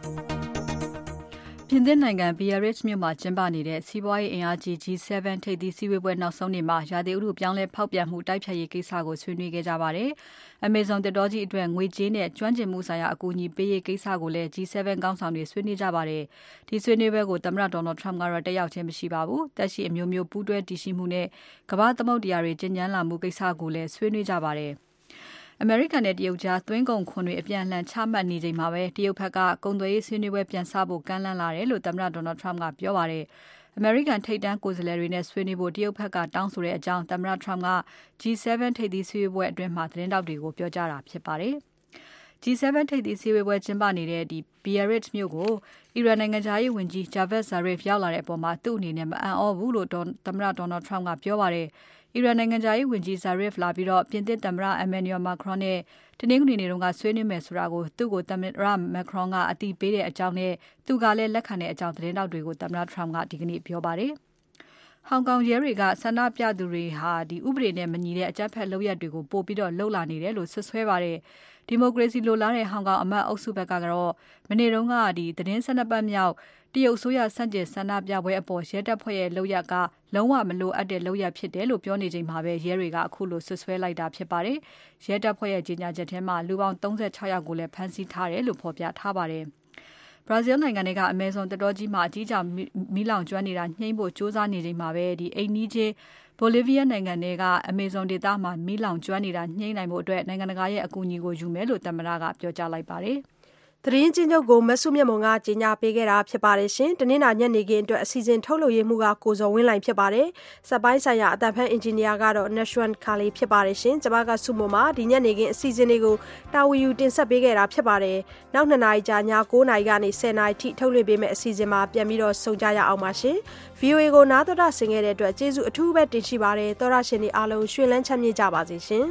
ပြင်သစ်နိုင်ငံ Biarritz မြို့မှာကျင်းပနေတဲ့စီးပွားရေးအင်အားကြီး G 7 ထိပ်သီးစည်းဝေးပွဲနောက်ဆုံးနေ့မှာရာသီဥတုပြောင်းလဲဖောက်ပြန်မှုတိုက်ဖြတ်ရေးကိစ္စကိုဆွေးနွေးခဲ့ကြပါတယ်။ Amazon သစ်တောကြီးအတွက်ငွေကြေးနဲ့ကျွမ်းကျင်မှုဆိုင်ရာအကူအညီပေးရေးကိစ္စကိုလည်း G 7 ခေါင်းဆောင်တွေဆွေးနွေးကြပါတယ်။ဒီဆွေးနွေးပွဲကိုသမ္မတ Donald Trump ကတော့တက်ရောက်ခြင်းမရှိပါဘူး။တက်ရှိအမျိုးမျိုးပူးတွဲတည်ရှိမှုနဲ့ကမ္ဘာသမုဒ္ဒရာတွေကျဉ်းကျဉ်းလာမှုကိစ္စကိုလည်းဆွေးနွေးကြပါတယ်။အမေရိကန်နဲ့တရုတ်ကြားသွင်းကုန်ခွန်တွေအပြန်အလှန်ချမှတ်နေချိန်မှာပဲတရုတ်ဘက်ကကုန်သွယ်ရေးဆွေးနွေးပွဲပြန်စဖို့ကမ်းလှမ်းလာတယ်လို့သမ္မတ Donald Trump ကပြောပါတယ်။ အမေရိကန်ထိပ်တန်းကိုယ်စားလှယ်တွေနဲ့ဆွေးနွေးဖို့တရုတ်ဘက်ကတောင်းဆိုတဲ့အကြောင်းသမ္မတ Trump က G 7 ထိပ်သီးစည်းဝေးပွဲအတွင်းမှာသတင်းတောက်တွေကိုပြောကြားတာဖြစ်ပါတယ်။ G 7 ထိပ်သီးစည်းဝေးပွဲကျင်းပနေတဲ့ Biarritz မြို့ကိုအီရန်နိုင်ငံခြားရေးဝန်ကြီး Javad Zarif ရောက်လာတဲ့အပေါ်သူ့အနေနဲ့မအံ့ဩဘူးလို့သမ္မတ Donald Trump ကပြောပါတယ်။အီရန်နိုင်ငံခြားရေးဝန်ကြီး Zarif လာပြီးပြင်သစ်သမ္မတ Emmanuel Macron နဲ့တနင်္ဂနွေနေ့ကဆွေးနွေးမယ်ဆိုတာကိုသူ့ကိုသမ္မတ Macron ကအသိပေးတဲ့အကြောင်းနဲ့သူကလည်းလက်ခံတဲ့အကြောင်းသတင်းတောက်တွေကိုသမ္မတ Trump ကဒီကနေ့ပြောပါတယ်။ဟောင်ကောင်ရဲတွေကဆန္ဒပြသူတွေဟာဒီဥပဒေနဲ့မညီတဲ့အကြမ်းဖက်လုပ်ရပ်တွေကိုပို့ပြီးတော့လှုပ်လာနေတယ်လို့ဆွဆွဲပါတယ်။ဒီမိုကရေစီလိုလားတဲ့ဟောင်ကောင်အမတ်အုပ်စုဘက်ကတော့မနေ့တုန်းကဒီသတင်း၁၂ပတ်မြောက်တရုတ်အစိုးရဆန့်ကျင်ဆန္ဒပြပွဲအပေါ်ရဲတပ်ဖွဲ့ရဲ့လုပ်ရပ်ကလုံးဝမလိုအပ်တဲ့လုပ်ရပ်ဖြစ်တယ်လို့ပြောနေချိန်မှာပဲရဲတွေကအခုလိုဆွဆွဲလိုက်တာဖြစ်ပါတယ်။ရဲတပ်ဖွဲ့ရဲ့ကြေညာချက်ထဲမှာလူပေါင်း၃၆ယောက်ကိုလည်းဖမ်းဆီးထားတယ်လို့ဖော်ပြထားပါတယ်။ Brazil နိုင်ငံက Amazon သစ်တောကြီးမှာအကြီးအကျယ်မီးလောင်ကျွမ်းနေတာနှိမ်းဖို့ကြိုးစားနေချိန်မှာပဲဒီအိမ်နီးချင်း Bolivia နိုင်ငံက Amazon ဒေသမှာမီးလောင်ကျွမ်းနေတာနှိမ်းနိုင်ဖို့အတွက်နိုင်ငံတကာရဲ့အကူအညီကိုယူမယ်လို့သမ္မတကပြောကြားလိုက်ပါတယ်။သတင်းချင်းချုပ်ကိုမဆုမြတ်မွန်ကကြီးညာပေးခဲ့တာဖြစ်ပါတယ်ရှင်တနင်္လာညနေခင်းအတွက်အစီအစဉ်ထုတ်လုပ်ရေးမှုကကိုဇော်ဝင်းလိုင်ဖြစ်ပါတယ်စက်ပိုင်းဆိုင်ရာအတန်ဖန်အင်ဂျင်နီယာကတော့ Nashwan Kali ဖြစ်ပါတယ်ရှင်ကျွန်မကဆုမွန်ပါဒီညနေခင်းအစီအစဉ်တွေကိုတာဝန်ယူတင်ဆက်ပေးခဲ့တာဖြစ်ပါတယ်နောက်နှစ်နာရီကြာညကိုးနာရီကနေဆယ်နာရီထိထုတ်လွှင့်ပေးမယ့်အစီအစဉ်မှာပြန်ပြီးတော့ဆုံကြရအောင်ပါရှင် ဗွီအိုအေ ကိုနားတော်တာဆင်ခဲ့တဲ့အတွက်ကျေးဇူးအထူးပဲတင်ရှိပါတယ်သောရရှင်တွေအားလုံးရွှင်လန်းချမ်းမြေ့ကြပါစေရှင်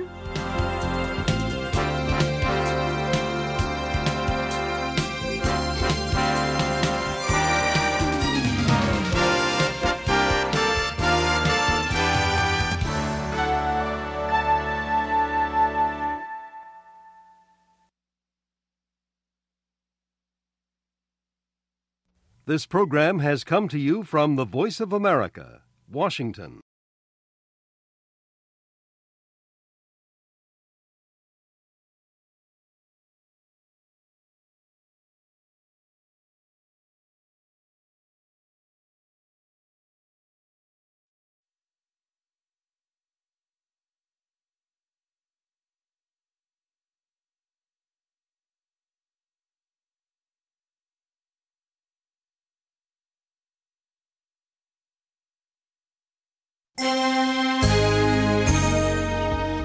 This program has come to you from the Voice of America, Washington. Thank you.